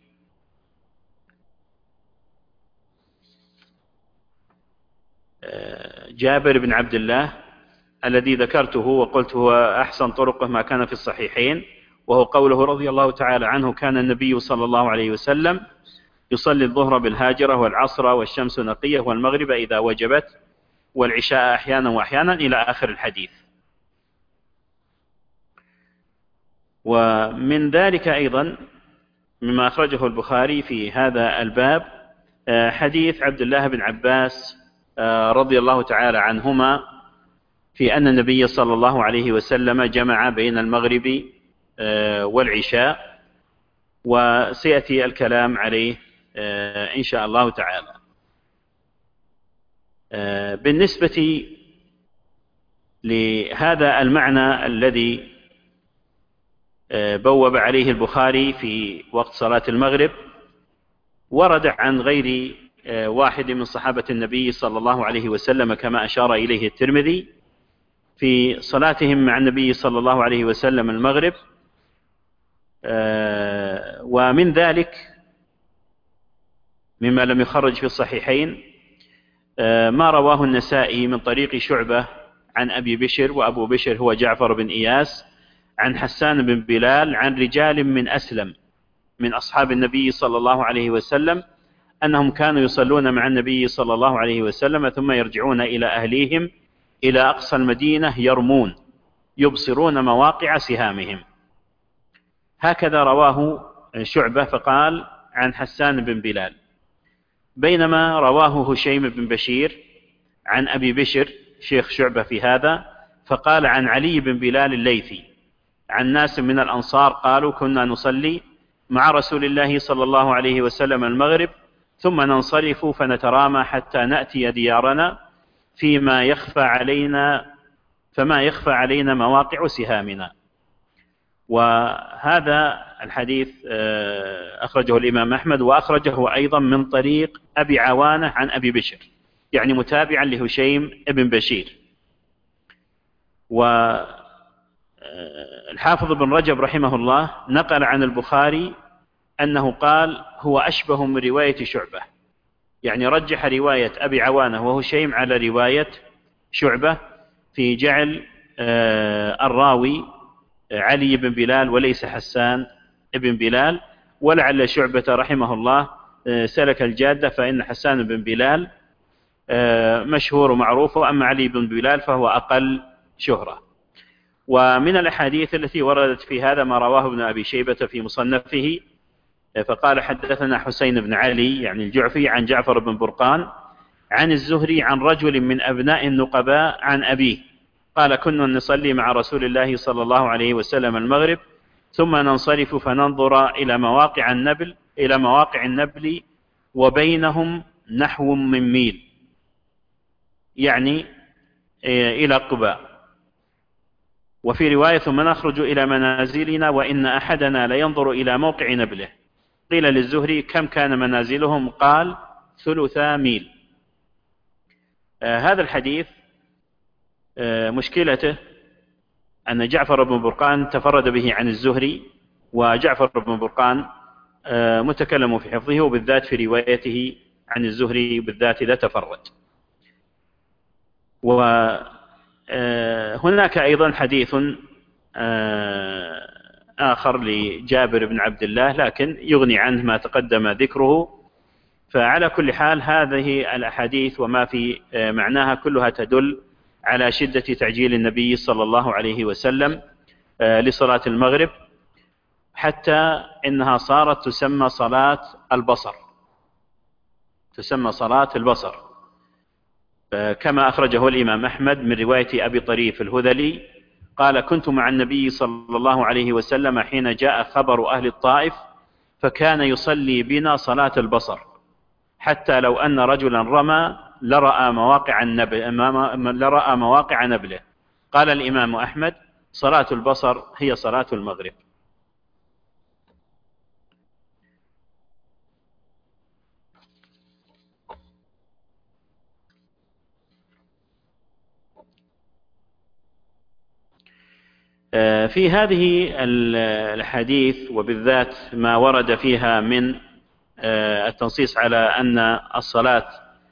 جابر بن عبد الله الذي ذكرته وقلت هو أحسن طرقه ما كان في الصحيحين، وهو قوله رضي الله تعالى عنه: كان النبي صلى الله عليه وسلم يصلي الظهر بالهاجرة والعصر والشمس نقية والمغرب إذا وجبت والعشاء أحيانا وأحيانا إلى آخر الحديث. ومن ذلك أيضا مما أخرجه البخاري في هذا الباب حديث عبد الله بن عباس رضي الله تعالى عنهما في أن النبي صلى الله عليه وسلم جمع بين المغرب والعشاء، وسيأتي الكلام عليه إن شاء الله تعالى. بالنسبة لهذا المعنى الذي بوب عليه البخاري في وقت صلاة المغرب، ورد عن غير واحد من صحابة النبي صلى الله عليه وسلم كما أشار إليه الترمذي في صلاتهم مع النبي صلى الله عليه وسلم المغرب. ومن ذلك مما لم يخرج في الصحيحين ما رواه النسائي من طريق شعبة عن أبي بشر، وأبو بشر هو جعفر بن إياس، عن حسان بن بلال عن رجال من أسلم من أصحاب النبي صلى الله عليه وسلم أنهم كانوا يصلون مع النبي صلى الله عليه وسلم ثم يرجعون إلى أهليهم إلى أقصى المدينة يرمون يبصرون مواقع سهامهم. هكذا رواه شعبة فقال عن حسان بن بلال، بينما رواه هشيم بن بشير عن أبي بشر شيخ شعبة في هذا فقال عن علي بن بلال الليثي عن ناس من الأنصار قالوا كنا نصلي مع رسول الله صلى الله عليه وسلم المغرب ثم ننصرف فنترامى حتى نأتي ديارنا فيما يخفى علينا فما يخفى علينا مواقع سهامنا. وهذا الحديث أخرجه الإمام أحمد، وأخرجه أيضا من طريق أبي عوانة عن أبي بشر، يعني متابعا لهشيم بن بشير. والحافظ بن رجب رحمه الله نقل عن البخاري أنه قال هو أشبه من رواية شعبة، يعني رجح رواية أبي عوانة وهشيم على رواية شعبة في جعل الراوي علي بن بلال وليس حسان بن بلال. ولعل شعبة رحمه الله سلك الجادة، فإن حسان بن بلال مشهور ومعروف، وأما علي بن بلال فهو أقل شهرة. ومن الأحاديث التي وردت في هذا ما رواه ابن أبي شيبة في مصنفه فقال حدثنا حسين بن علي يعني الجعفي عن جعفر بن برقان عن الزهري عن رجل من أبناء النقباء عن أبيه قال كنا نصلي مع رسول الله صلى الله عليه وسلم المغرب ثم ننصرف فننظر إلى مواقع النبل إلى مواقع النبل وبينهم نحو من ميل، يعني إلى قباء. وفي رواية ثم نخرج إلى منازلنا وإن أحدنا لينظر إلى موقع نبله. قيل للزهري كم كان منازلهم؟ قال ثلثا ميل. آه هذا الحديث آه مشكلته أن جعفر بن برقان تفرد به عن الزهري، وجعفر بن برقان آه متكلم في حفظه وبالذات في روايته عن الزهري بالذات إذا تفرد. وهناك أيضا حديث آه آخر لجابر بن عبد الله لكن يغني عنه ما تقدم ذكره. فعلى كل حال هذه الأحاديث وما في معناها كلها تدل على شدة تعجيل النبي صلى الله عليه وسلم لصلاة المغرب، حتى إنها صارت تسمى صلاة البصر، تسمى صلاة البصر، كما أخرجه الإمام أحمد من رواية أبي طريف الهذلي قال كنت مع النبي صلى الله عليه وسلم حين جاء خبر أهل الطائف فكان يصلي بنا صلاة البصر حتى لو أن رجلا رمى لرأى مواقع النبل لرأى مواقع نبله. قال الإمام أحمد صلاة البصر هي صلاة المغرب. في هذه الحديث وبالذات ما ورد فيها من التنصيص على أن الصلاة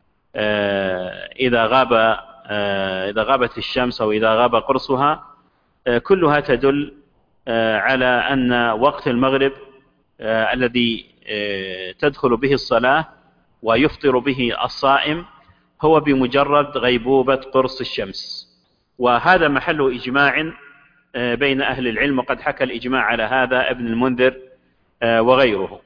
إذا غاب إذا غابت الشمس أو إذا غاب قرصها كلها تدل على أن وقت المغرب الذي تدخل به الصلاة ويفطر به الصائم هو بمجرد غيبوبة قرص الشمس، وهذا محل إجماع بين أهل العلم، وقد حكى الإجماع على هذا ابن المنذر وغيره.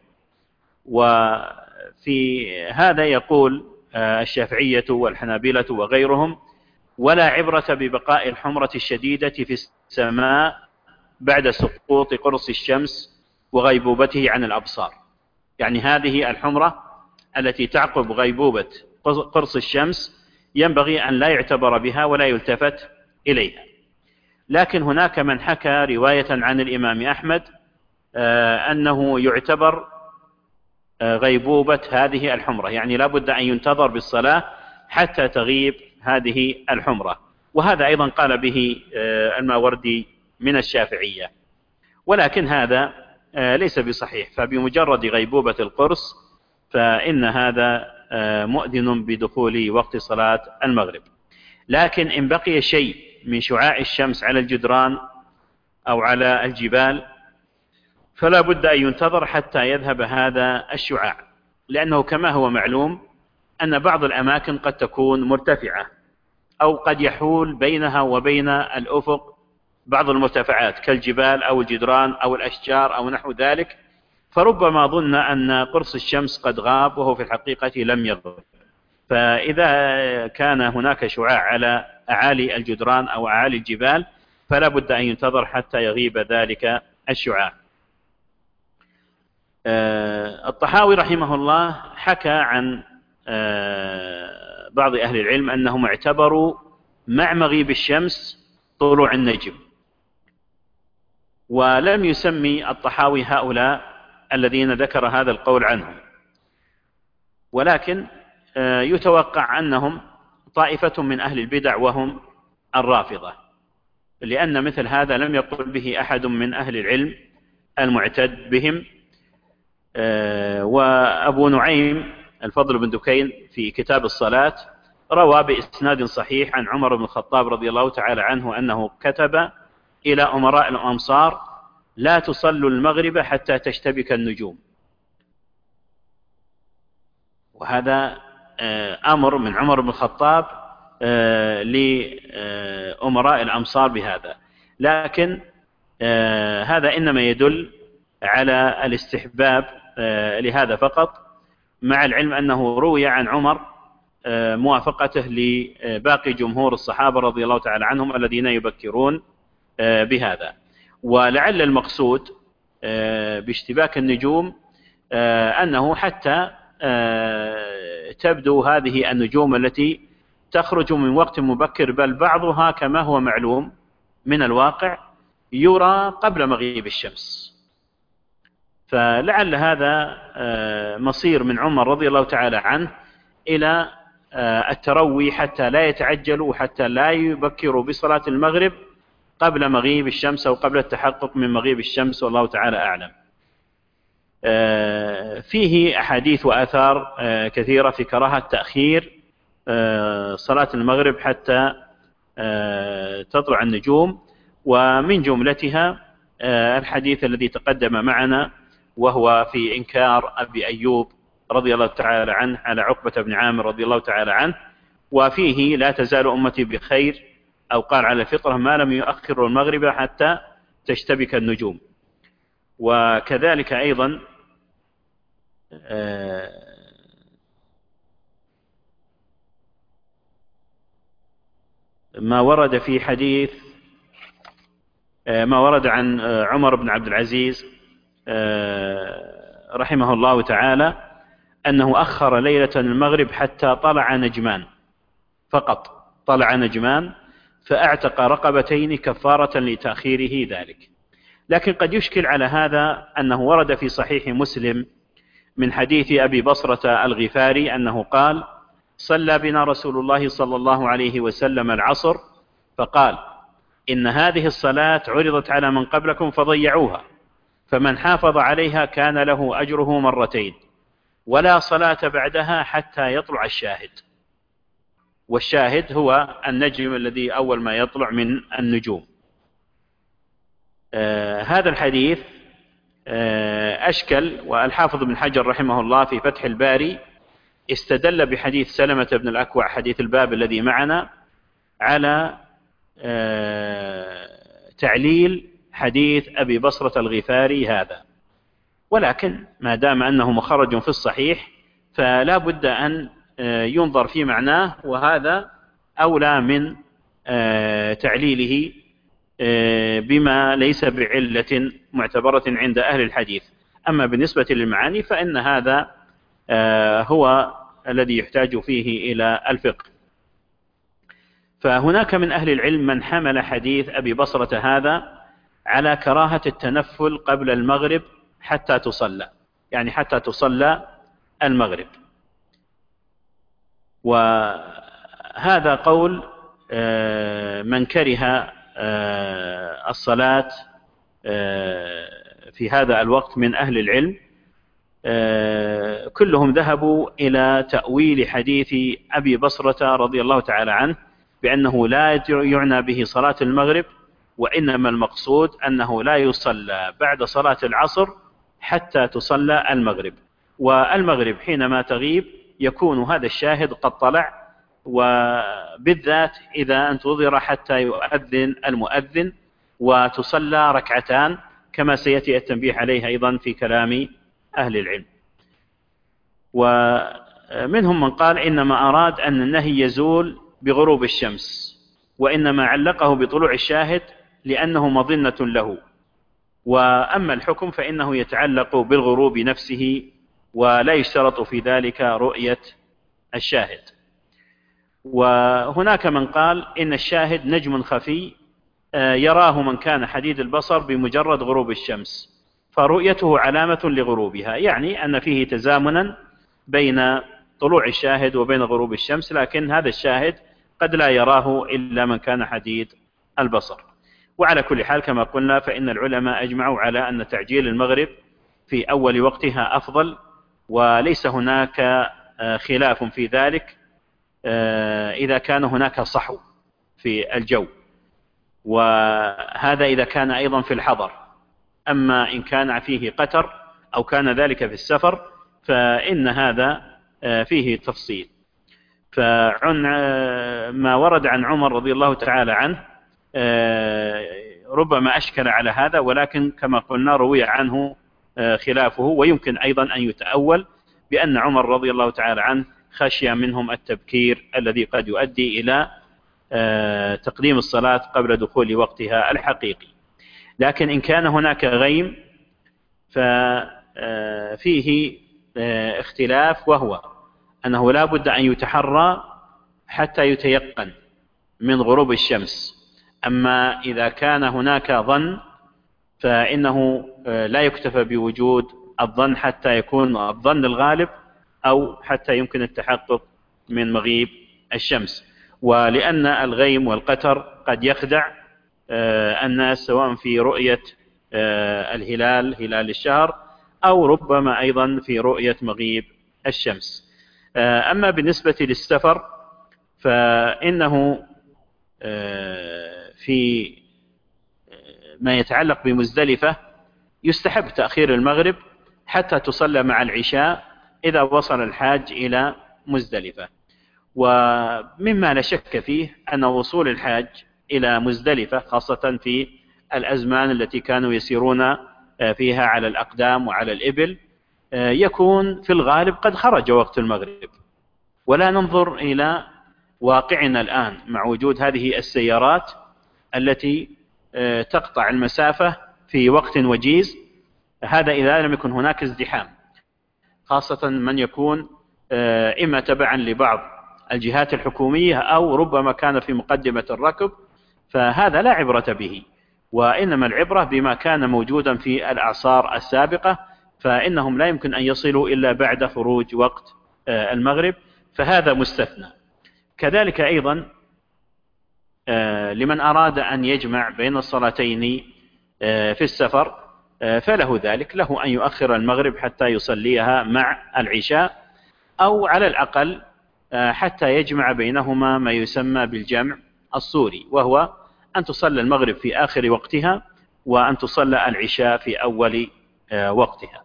وفي هذا يقول الشافعية والحنابلة وغيرهم ولا عبرة ببقاء الحمرة الشديدة في السماء بعد سقوط قرص الشمس وغيبوبته عن الأبصار. يعني هذه الحمرة التي تعقب غيبوبة قرص الشمس ينبغي أن لا يعتبر بها ولا يلتفت إليها. لكن هناك من حكى رواية عن الإمام أحمد أنه يعتبر غيبوبة هذه الحمرة، يعني لا بد أن ينتظر بالصلاة حتى تغيب هذه الحمرة، وهذا أيضا قال به الماوردي من الشافعية، ولكن هذا ليس بصحيح. فبمجرد غيبوبة القرص فإن هذا مؤذن بدخول وقت صلاة المغرب. لكن إن بقي شيء من شعاع الشمس على الجدران أو على الجبال فلا بد أن ينتظر حتى يذهب هذا الشعاع، لأنه كما هو معلوم أن بعض الأماكن قد تكون مرتفعة أو قد يحول بينها وبين الأفق بعض المرتفعات كالجبال أو الجدران أو الأشجار أو نحو ذلك، فربما ظن أن قرص الشمس قد غاب وهو في الحقيقة لم يغب. فإذا كان هناك شعاع على أعالي الجدران أو أعالي الجبال فلا بد أن ينتظر حتى يغيب ذلك الشعاع. الطحاوي رحمه الله حكى عن بعض أهل العلم أنهم اعتبروا مع مغيب الشمس طلوع النجم، ولم يسمي الطحاوي هؤلاء الذين ذكر هذا القول عنهم، ولكن يتوقع أنهم طائفة من أهل البدع وهم الرافضة، لأن مثل هذا لم يقل به أحد من أهل العلم المعتد بهم. وأبو نعيم الفضل بن دكين في كتاب الصلاة روى بإسناد صحيح عن عمر بن الخطاب رضي الله تعالى عنه أنه كتب إلى أمراء الأمصار: لا تصلوا المغرب حتى تشتبك النجوم. وهذا أمر من عمر بن الخطاب لأمراء الأمصار بهذا، لكن هذا إنما يدل على الاستحباب لهذا فقط، مع العلم أنه روي عن عمر موافقته لباقي جمهور الصحابة رضي الله تعالى عنهم الذين يبكرون بهذا. ولعل المقصود باشتباك النجوم أنه حتى تبدو هذه النجوم التي تخرج من وقت مبكر، بل بعضها كما هو معلوم من الواقع يرى قبل مغيب الشمس. فلعل هذا مصير من عمر رضي الله تعالى عنه إلى التروي حتى لا يتعجلوا وحتى لا يبكروا بصلاة المغرب قبل مغيب الشمس أو قبل التحقق من مغيب الشمس، والله تعالى أعلم. فيه أحاديث وآثار كثيرة في كراهة تأخير صلاة المغرب حتى تطلع النجوم، ومن جملتها الحديث الذي تقدم معنا وهو في إنكار أبي أيوب رضي الله تعالى عنه على عقبة بن عامر رضي الله تعالى عنه، وفيه: لا تزال أمتي بخير، أو قال على الفطرة: ما لم يؤخر المغرب حتى تشتبك النجوم. وكذلك أيضا ما ورد في حديث ما ورد عن عمر بن عبد العزيز رحمه الله تعالى أنه أخر ليلة المغرب حتى طلع نجمان، فقط طلع نجمان، فأعتق رقبتين كفارة لتأخيره ذلك. لكن قد يشكل على هذا أنه ورد في صحيح مسلم من حديث أبي بصرة الغفاري أنه قال: صلى بنا رسول الله صلى الله عليه وسلم العصر فقال: إن هذه الصلاة عرضت على من قبلكم فضيعوها، فمن حافظ عليها كان له أجره مرتين، ولا صلاة بعدها حتى يطلع الشاهد. والشاهد هو النجم الذي أول ما يطلع من النجوم. آه هذا الحديث آه أشكل، والحافظ بن حجر رحمه الله في فتح الباري استدل بحديث سلمة بن الأكوع حديث الباب الذي معنا على آه تعليل حديث أبي بصرة الغفاري هذا، ولكن ما دام أنه مخرج في الصحيح فلا بد أن ينظر في معناه، وهذا أولى من تعليله بما ليس بعلة معتبرة عند أهل الحديث. أما بالنسبة للمعاني فإن هذا هو الذي يحتاج فيه إلى الفقه. فهناك من أهل العلم من حمل حديث أبي بصرة هذا على كراهة التنفل قبل المغرب حتى تصلى، يعني حتى تصلى المغرب. وهذا قول من كره الصلاة في هذا الوقت من أهل العلم، كلهم ذهبوا إلى تأويل حديث أبي بصرة رضي الله تعالى عنه بأنه لا يعنى به صلاة المغرب، وإنما المقصود أنه لا يصلى بعد صلاة العصر حتى تصلى المغرب. والمغرب حينما تغيب يكون هذا الشاهد قد طلع، وبالذات إذا انتظر حتى يؤذن المؤذن وتصلى ركعتان، كما سيأتي التنبيه عليه أيضا في كلام أهل العلم. ومنهم من قال إنما أراد أن النهي يزول بغروب الشمس، وإنما علقه بطلوع الشاهد لأنه مظنة له، وأما الحكم فإنه يتعلق بالغروب نفسه ولا يشترط في ذلك رؤية الشاهد. وهناك من قال إن الشاهد نجم خفي يراه من كان حديد البصر بمجرد غروب الشمس، فرؤيته علامة لغروبها، يعني أن فيه تزامنا بين طلوع الشاهد وبين غروب الشمس، لكن هذا الشاهد قد لا يراه إلا من كان حديد البصر. وعلى كل حال كما قلنا فإن العلماء أجمعوا على أن تعجيل المغرب في أول وقتها أفضل، وليس هناك خلاف في ذلك إذا كان هناك صحو في الجو، وهذا إذا كان أيضا في الحضر. أما إن كان فيه قتر أو كان ذلك في السفر فإن هذا فيه تفصيل. فعن ما ورد عن عمر رضي الله تعالى عنه ربما أشكل على هذا، ولكن كما قلنا روي عنه خلافه، ويمكن أيضا أن يتأول بأن عمر رضي الله تعالى عنه خشي منهم التبكير الذي قد يؤدي إلى تقديم الصلاة قبل دخول وقتها الحقيقي. لكن إن كان هناك غيم ففيه اختلاف، وهو أنه لا بد أن يتحرى حتى يتيقن من غروب الشمس. أما إذا كان هناك ظن فإنه لا يكتفى بوجود الظن حتى يكون الظن الغالب، أو حتى يمكن التحقق من مغيب الشمس. ولأن الغيم والقتر قد يخدع الناس سواء في رؤية الهلال هلال الشهر، أو ربما أيضا في رؤية مغيب الشمس. أما بالنسبة للسفر فإنه في ما يتعلق بمزدلفة يستحب تأخير المغرب حتى تصلى مع العشاء إذا وصل الحاج إلى مزدلفة. ومما لا شك فيه أن وصول الحاج إلى مزدلفة خاصة في الأزمان التي كانوا يسيرون فيها على الأقدام وعلى الإبل يكون في الغالب قد خرج وقت المغرب. ولا ننظر إلى واقعنا الآن مع وجود هذه السيارات التي تقطع المسافة في وقت وجيز، هذا إذا لم يكن هناك ازدحام، خاصة من يكون إما تبعا لبعض الجهات الحكومية أو ربما كان في مقدمة الركب، فهذا لا عبرة به، وإنما العبرة بما كان موجودا في الأعصار السابقة، فإنهم لا يمكن أن يصلوا إلا بعد خروج وقت المغرب، فهذا مستثنى. كذلك أيضا لمن أراد أن يجمع بين الصلاتين في السفر فله ذلك، له أن يؤخر المغرب حتى يصليها مع العشاء، أو على الأقل حتى يجمع بينهما ما يسمى بالجمع الصوري، وهو أن تصلى المغرب في آخر وقتها وأن تصلى العشاء في أول وقتها.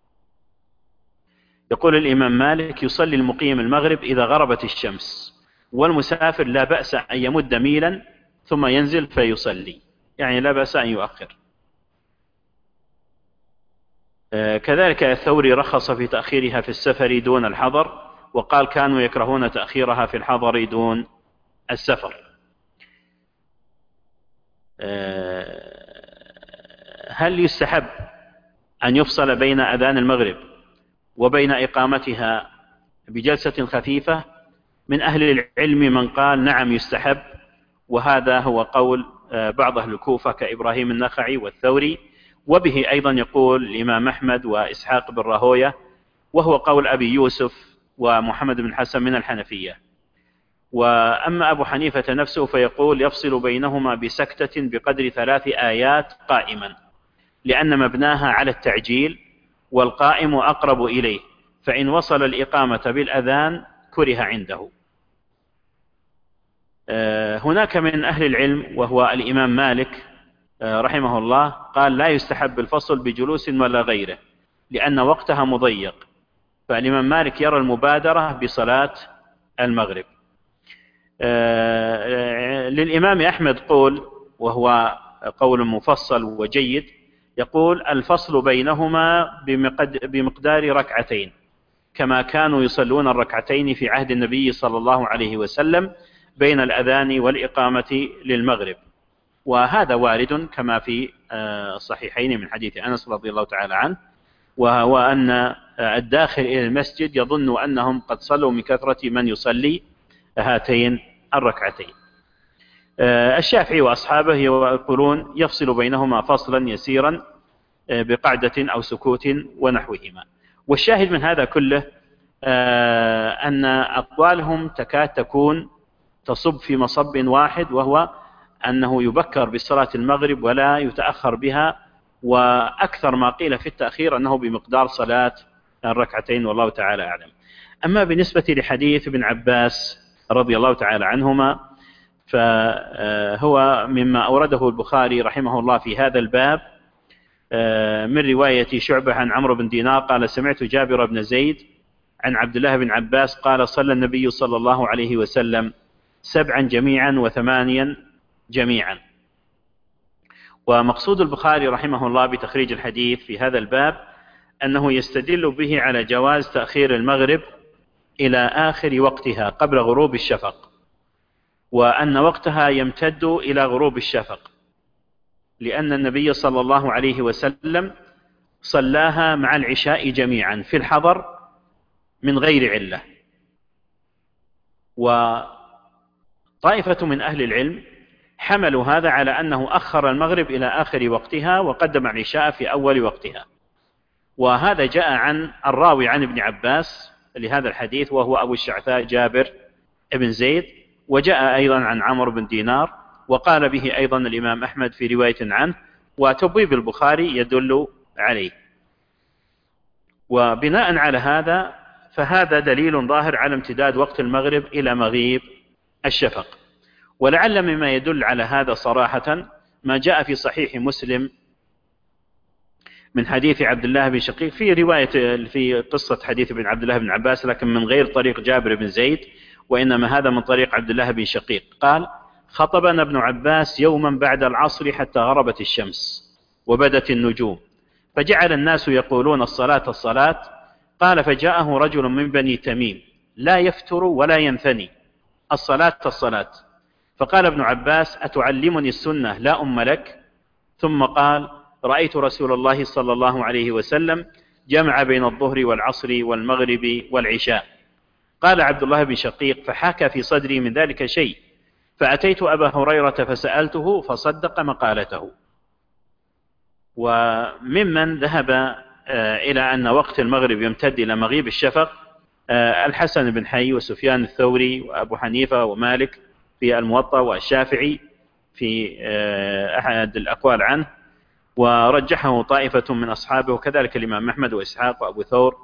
يقول الإمام مالك: يصلي المقيم المغرب إذا غربت الشمس، والمسافر لا بأس أن يمد ميلا ثم ينزل فيصلي، يعني لا بأس أن يؤخر. كذلك الثوري رخص في تأخيرها في السفر دون الحضر، وقال كانوا يكرهون تأخيرها في الحضر دون السفر. هل يستحب أن يفصل بين أذان المغرب وبين إقامتها بجلسة خفيفة؟ من أهل العلم من قال نعم يستحب، وهذا هو قول بعض أهل الكوفة كإبراهيم النخعي والثوري، وبه أيضا يقول الإمام أحمد وإسحاق بن راهوية، وهو قول أبي يوسف ومحمد بن حسن من الحنفية. وأما أبو حنيفة نفسه فيقول يفصل بينهما بسكتة بقدر ثلاث آيات قائما، لأن مبناها على التعجيل والقائم أقرب إليه، فإن وصل الإقامة بالأذان كره عنده. هناك من أهل العلم وهو الإمام مالك رحمه الله قال لا يستحب الفصل بجلوس ولا غيره لأن وقتها مضيق، فالإمام مالك يرى المبادرة بصلاة المغرب. للإمام أحمد قول، وهو قول مفصل وجيد، يقول الفصل بينهما بمقدار ركعتين كما كانوا يصلون الركعتين في عهد النبي صلى الله عليه وسلم بين الأذان والإقامة للمغرب، وهذا وارد كما في الصحيحين من حديث أنس رضي الله تعالى عنه، وهو أن الداخل إلى المسجد يظن أنهم قد صلوا من كثرة من يصلي هاتين الركعتين. الشافعي وأصحابه يقولون يفصل بينهما فصلا يسيرا بقعدة أو سكوت ونحوهما. والشاهد من هذا كله أن أقوالهم تكاد تكون تصب في مصب واحد، وهو أنه يبكر بصلاة المغرب ولا يتأخر بها، وأكثر ما قيل في التأخير أنه بمقدار صلاة الركعتين، والله تعالى أعلم. أما بالنسبة لحديث ابن عباس رضي الله تعالى عنهما فهو مما أورده البخاري رحمه الله في هذا الباب من رواية شعبة عن عمرو بن دينار قال سمعت جابر بن زيد عن عبد الله بن عباس قال صلى النبي صلى الله عليه وسلم سبعا جميعا وثمانيا جميعا. ومقصود البخاري رحمه الله بتخريج الحديث في هذا الباب أنه يستدل به على جواز تأخير المغرب إلى آخر وقتها قبل غروب الشفق، وأن وقتها يمتد إلى غروب الشفق، لأن النبي صلى الله عليه وسلم صلاها مع العشاء جميعا في الحضر من غير علة. وطائفة من أهل العلم حملوا هذا على أنه أخر المغرب إلى آخر وقتها وقدم العشاء في أول وقتها، وهذا جاء عن الراوي عن ابن عباس لهذا الحديث وهو أبو الشعثاء جابر بن زيد، وجاء أيضا عن عمرو بن دينار، وقال به أيضا الإمام أحمد في رواية عنه، وتبويب البخاري يدل عليه. وبناء على هذا فهذا دليل ظاهر على امتداد وقت المغرب إلى مغيب الشفق. ولعل مما يدل على هذا صراحة ما جاء في صحيح مسلم من حديث عبد الله بن شقيق في رواية في قصة حديث ابن عبد الله بن عباس، لكن من غير طريق جابر بن زيد، وإنما هذا من طريق عبد الله بن شقيق قال خطبنا ابن عباس يوما بعد العصر حتى غربت الشمس وبدت النجوم، فجعل الناس يقولون الصلاة الصلاة، قال فجاءه رجل من بني تميم لا يفتر ولا ينثني الصلاة الصلاة، فقال ابن عباس أتعلمني السنة لا أم لك؟ ثم قال رأيت رسول الله صلى الله عليه وسلم جمع بين الظهر والعصر والمغرب والعشاء. قال عبد الله بن شقيق فحاك في صدري من ذلك شيء، فأتيت أبا هريرة فسألته فصدق مقالته. وممن ذهب إلى أن وقت المغرب يمتد إلى مغيب الشفق الحسن بن حي وسفيان الثوري وأبو حنيفة ومالك في الموطأ والشافعي في أحد الأقوال عنه، ورجحه طائفة من أصحابه وكذلك الإمام أحمد وإسحاق وأبو ثور،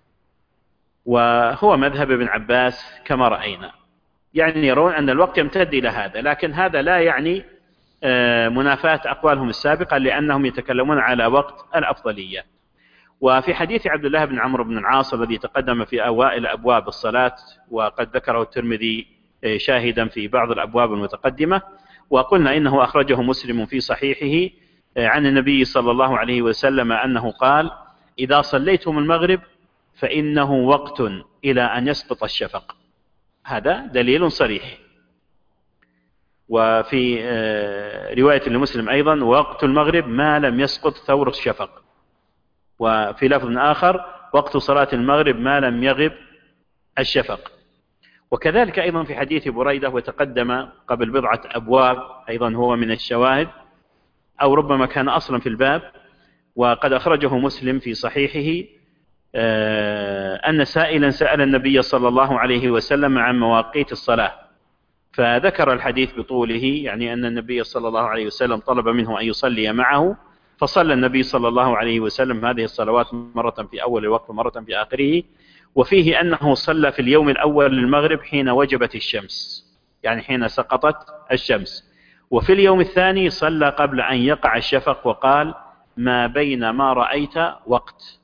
وهو مذهب ابن عباس كما رأينا، يعني يرون أن الوقت يمتد إلى هذا، لكن هذا لا يعني منافاة أقوالهم السابقة لأنهم يتكلمون على وقت الأفضلية. وفي حديث عبد الله بن عمرو بن العاص الذي تقدم في أوائل أبواب الصلاة وقد ذكره الترمذي شاهدا في بعض الأبواب المتقدمة، وقلنا إنه أخرجه مسلم في صحيحه عن النبي صلى الله عليه وسلم أنه قال إذا صليتم المغرب فإنه وقت إلى أن يسقط الشفق. هذا دليل صريح. وفي رواية لمسلم أيضا وقت المغرب ما لم يسقط ثور الشفق، وفي لفظ آخر وقت صلاة المغرب ما لم يغب الشفق. وكذلك أيضا في حديث بريدة وتقدم قبل بضعة أبواب أيضا هو من الشواهد أو ربما كان أصلا في الباب، وقد أخرجه مسلم في صحيحه أن سائلا سأل النبي صلى الله عليه وسلم عن مواقيت الصلاة، فذكر الحديث بطوله، يعني أن النبي صلى الله عليه وسلم طلب منه أن يصلي معه، فصلى النبي صلى الله عليه وسلم هذه الصلوات مرة في أول الوقت ومرة في آخره. وفيه أنه صلى في اليوم الأول للمغرب حين وجبت الشمس، يعني حين سقطت الشمس، وفي اليوم الثاني صلى قبل أن يقع الشفق وقال ما بين ما رأيت وقت.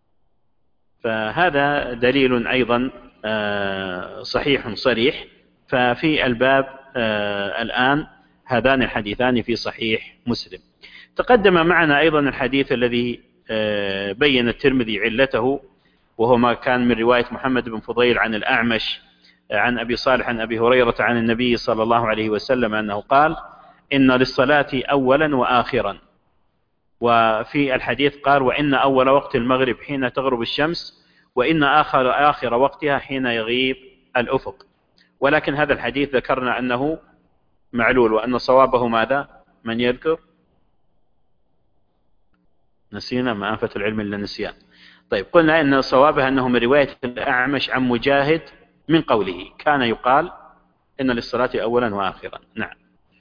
فهذا دليل أيضا صحيح صريح. ففي الباب الآن هذان الحديثان في صحيح مسلم. تقدم معنا أيضا الحديث الذي بين الترمذي علته، وهو ما كان من رواية محمد بن فضيل عن الأعمش عن أبي صالح عن أبي هريرة عن النبي صلى الله عليه وسلم أنه قال إن للصلاة أولا وآخرا. وفي الحديث قال وإن أول وقت المغرب حين تغرب الشمس، وإن آخر, آخر وقتها حين يغيب الأفق. ولكن هذا الحديث ذكرنا أنه معلول، وأن صوابه ماذا؟ من يذكر؟ نسينا، ما أنفت العلم إلا النسيان. طيب، قلنا إن صوابه أنه من رواية الأعمش عن مجاهد من قوله كان يقال إن للصلاة أولا وآخرا. نعم.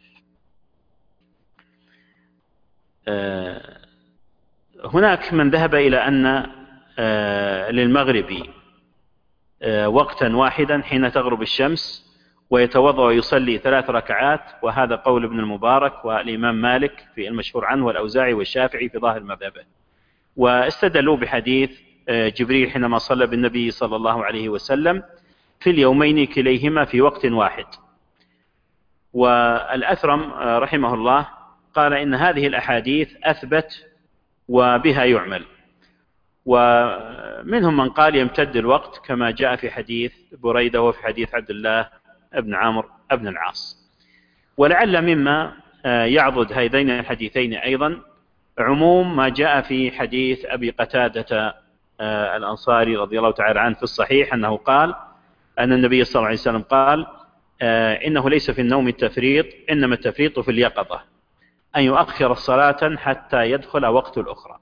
آه هناك من ذهب إلى أن آه للمغرب آه وقتا واحدا حين تغرب الشمس، ويتوضأ ويصلي ثلاث ركعات، وهذا قول ابن المبارك والإمام مالك في المشهور عنه والأوزاعي والشافعي في ظاهر مذهبه. واستدلوا بحديث جبريل حينما صلى بالنبي صلى الله عليه وسلم في اليومين كليهما في وقت واحد. والأثرم رحمه الله قال إن هذه الأحاديث أثبت وبها يعمل، ومنهم من قال يمتد الوقت كما جاء في حديث بريدة وفي حديث عبد الله بن عمرو بن العاص. ولعل مما يعضد هذين الحديثين أيضا عموم ما جاء في حديث أبي قتادة الأنصاري رضي الله تعالى عنه في الصحيح أنه قال أن النبي صلى الله عليه وسلم قال إنه ليس في النوم التفريط، إنما التفريط في اليقظة، أن يؤخر الصلاة حتى يدخل وقت الأخرى.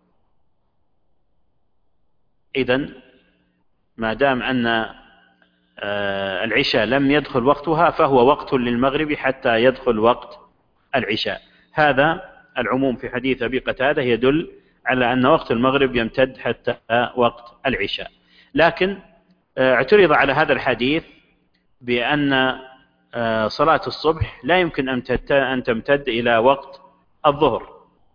إذن ما دام أن العشاء لم يدخل وقتها فهو وقت للمغرب حتى يدخل وقت العشاء. هذا العموم في حديث أبي قتادة يدل على أن وقت المغرب يمتد حتى وقت العشاء. لكن اعترض على هذا الحديث بأن صلاة الصبح لا يمكن أن تمتد إلى وقت الظهر.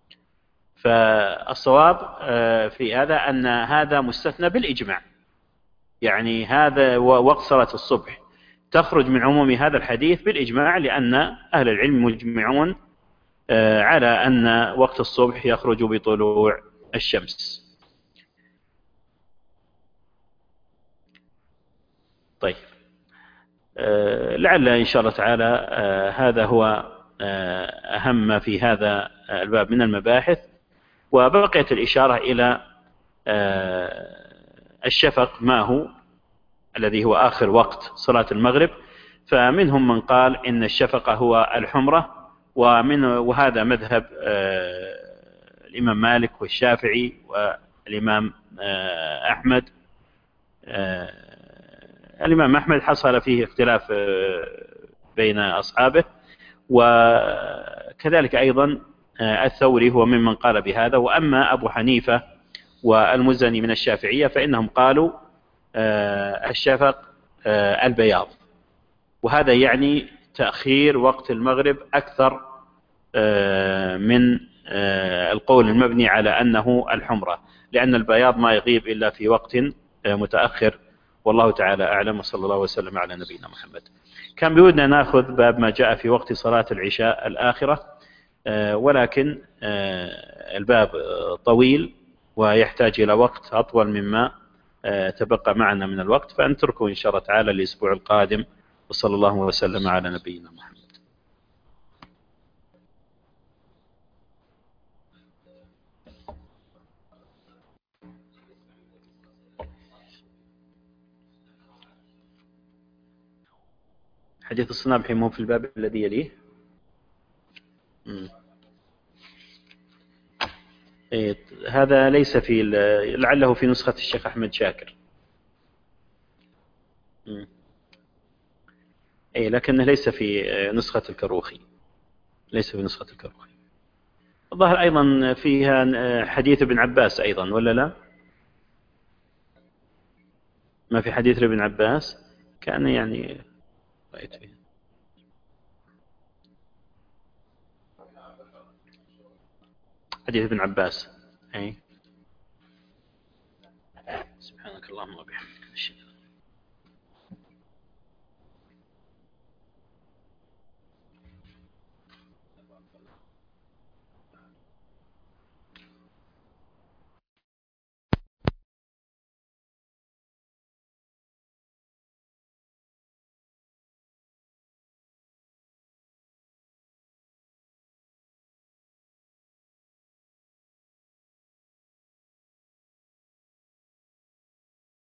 فالصواب في هذا أن هذا مستثنى بالإجماع، يعني هذا وقت صلاة الصبح تخرج من عموم هذا الحديث بالإجماع، لأن أهل العلم مجمعون على أن وقت الصبح يخرج بطلوع الشمس. طيب، لعل إن شاء الله تعالى هذا هو أهم ما في هذا الباب من المباحث. وبقيت الإشارة إلى الشفق ما هو الذي هو آخر وقت صلاة المغرب. فمنهم من قال إن الشفق هو الحمرة، ومن وهذا مذهب الإمام مالك والشافعي والإمام أحمد. الإمام أحمد حصل فيه اختلاف بين أصحابه، وكذلك أيضا الثوري هو ممن قال بهذا. وأما أبو حنيفة والمزني من الشافعية فإنهم قالوا الشفق البياض، وهذا يعني تأخير وقت المغرب أكثر من القول المبني على أنه الحمرة، لأن البياض ما يغيب إلا في وقت متأخر. والله تعالى أعلم، وصلى الله وسلم على نبينا محمد. كان بودنا نأخذ باب ما جاء في وقت صلاة العشاء الآخرة، ولكن الباب طويل ويحتاج إلى وقت أطول مما تبقى معنا من الوقت، فنتركه إن شاء الله تعالى الأسبوع القادم. وصلى الله وسلم على نبينا محمد. حديث الصنابحي مو في الباب الذي يليه. مم. إيه هذا ليس في، لعله في نسخة الشيخ أحمد شاكر. مم. إيه لكنه ليس في نسخة الكروخي، ليس في نسخة الكروخي. الظاهر أيضا فيها حديث ابن عباس أيضا ولا لا؟ ما في حديث ابن عباس كان يعني رأيت فيه. حديث ابن عباس. أي سبحانك اللهم وبحمدك.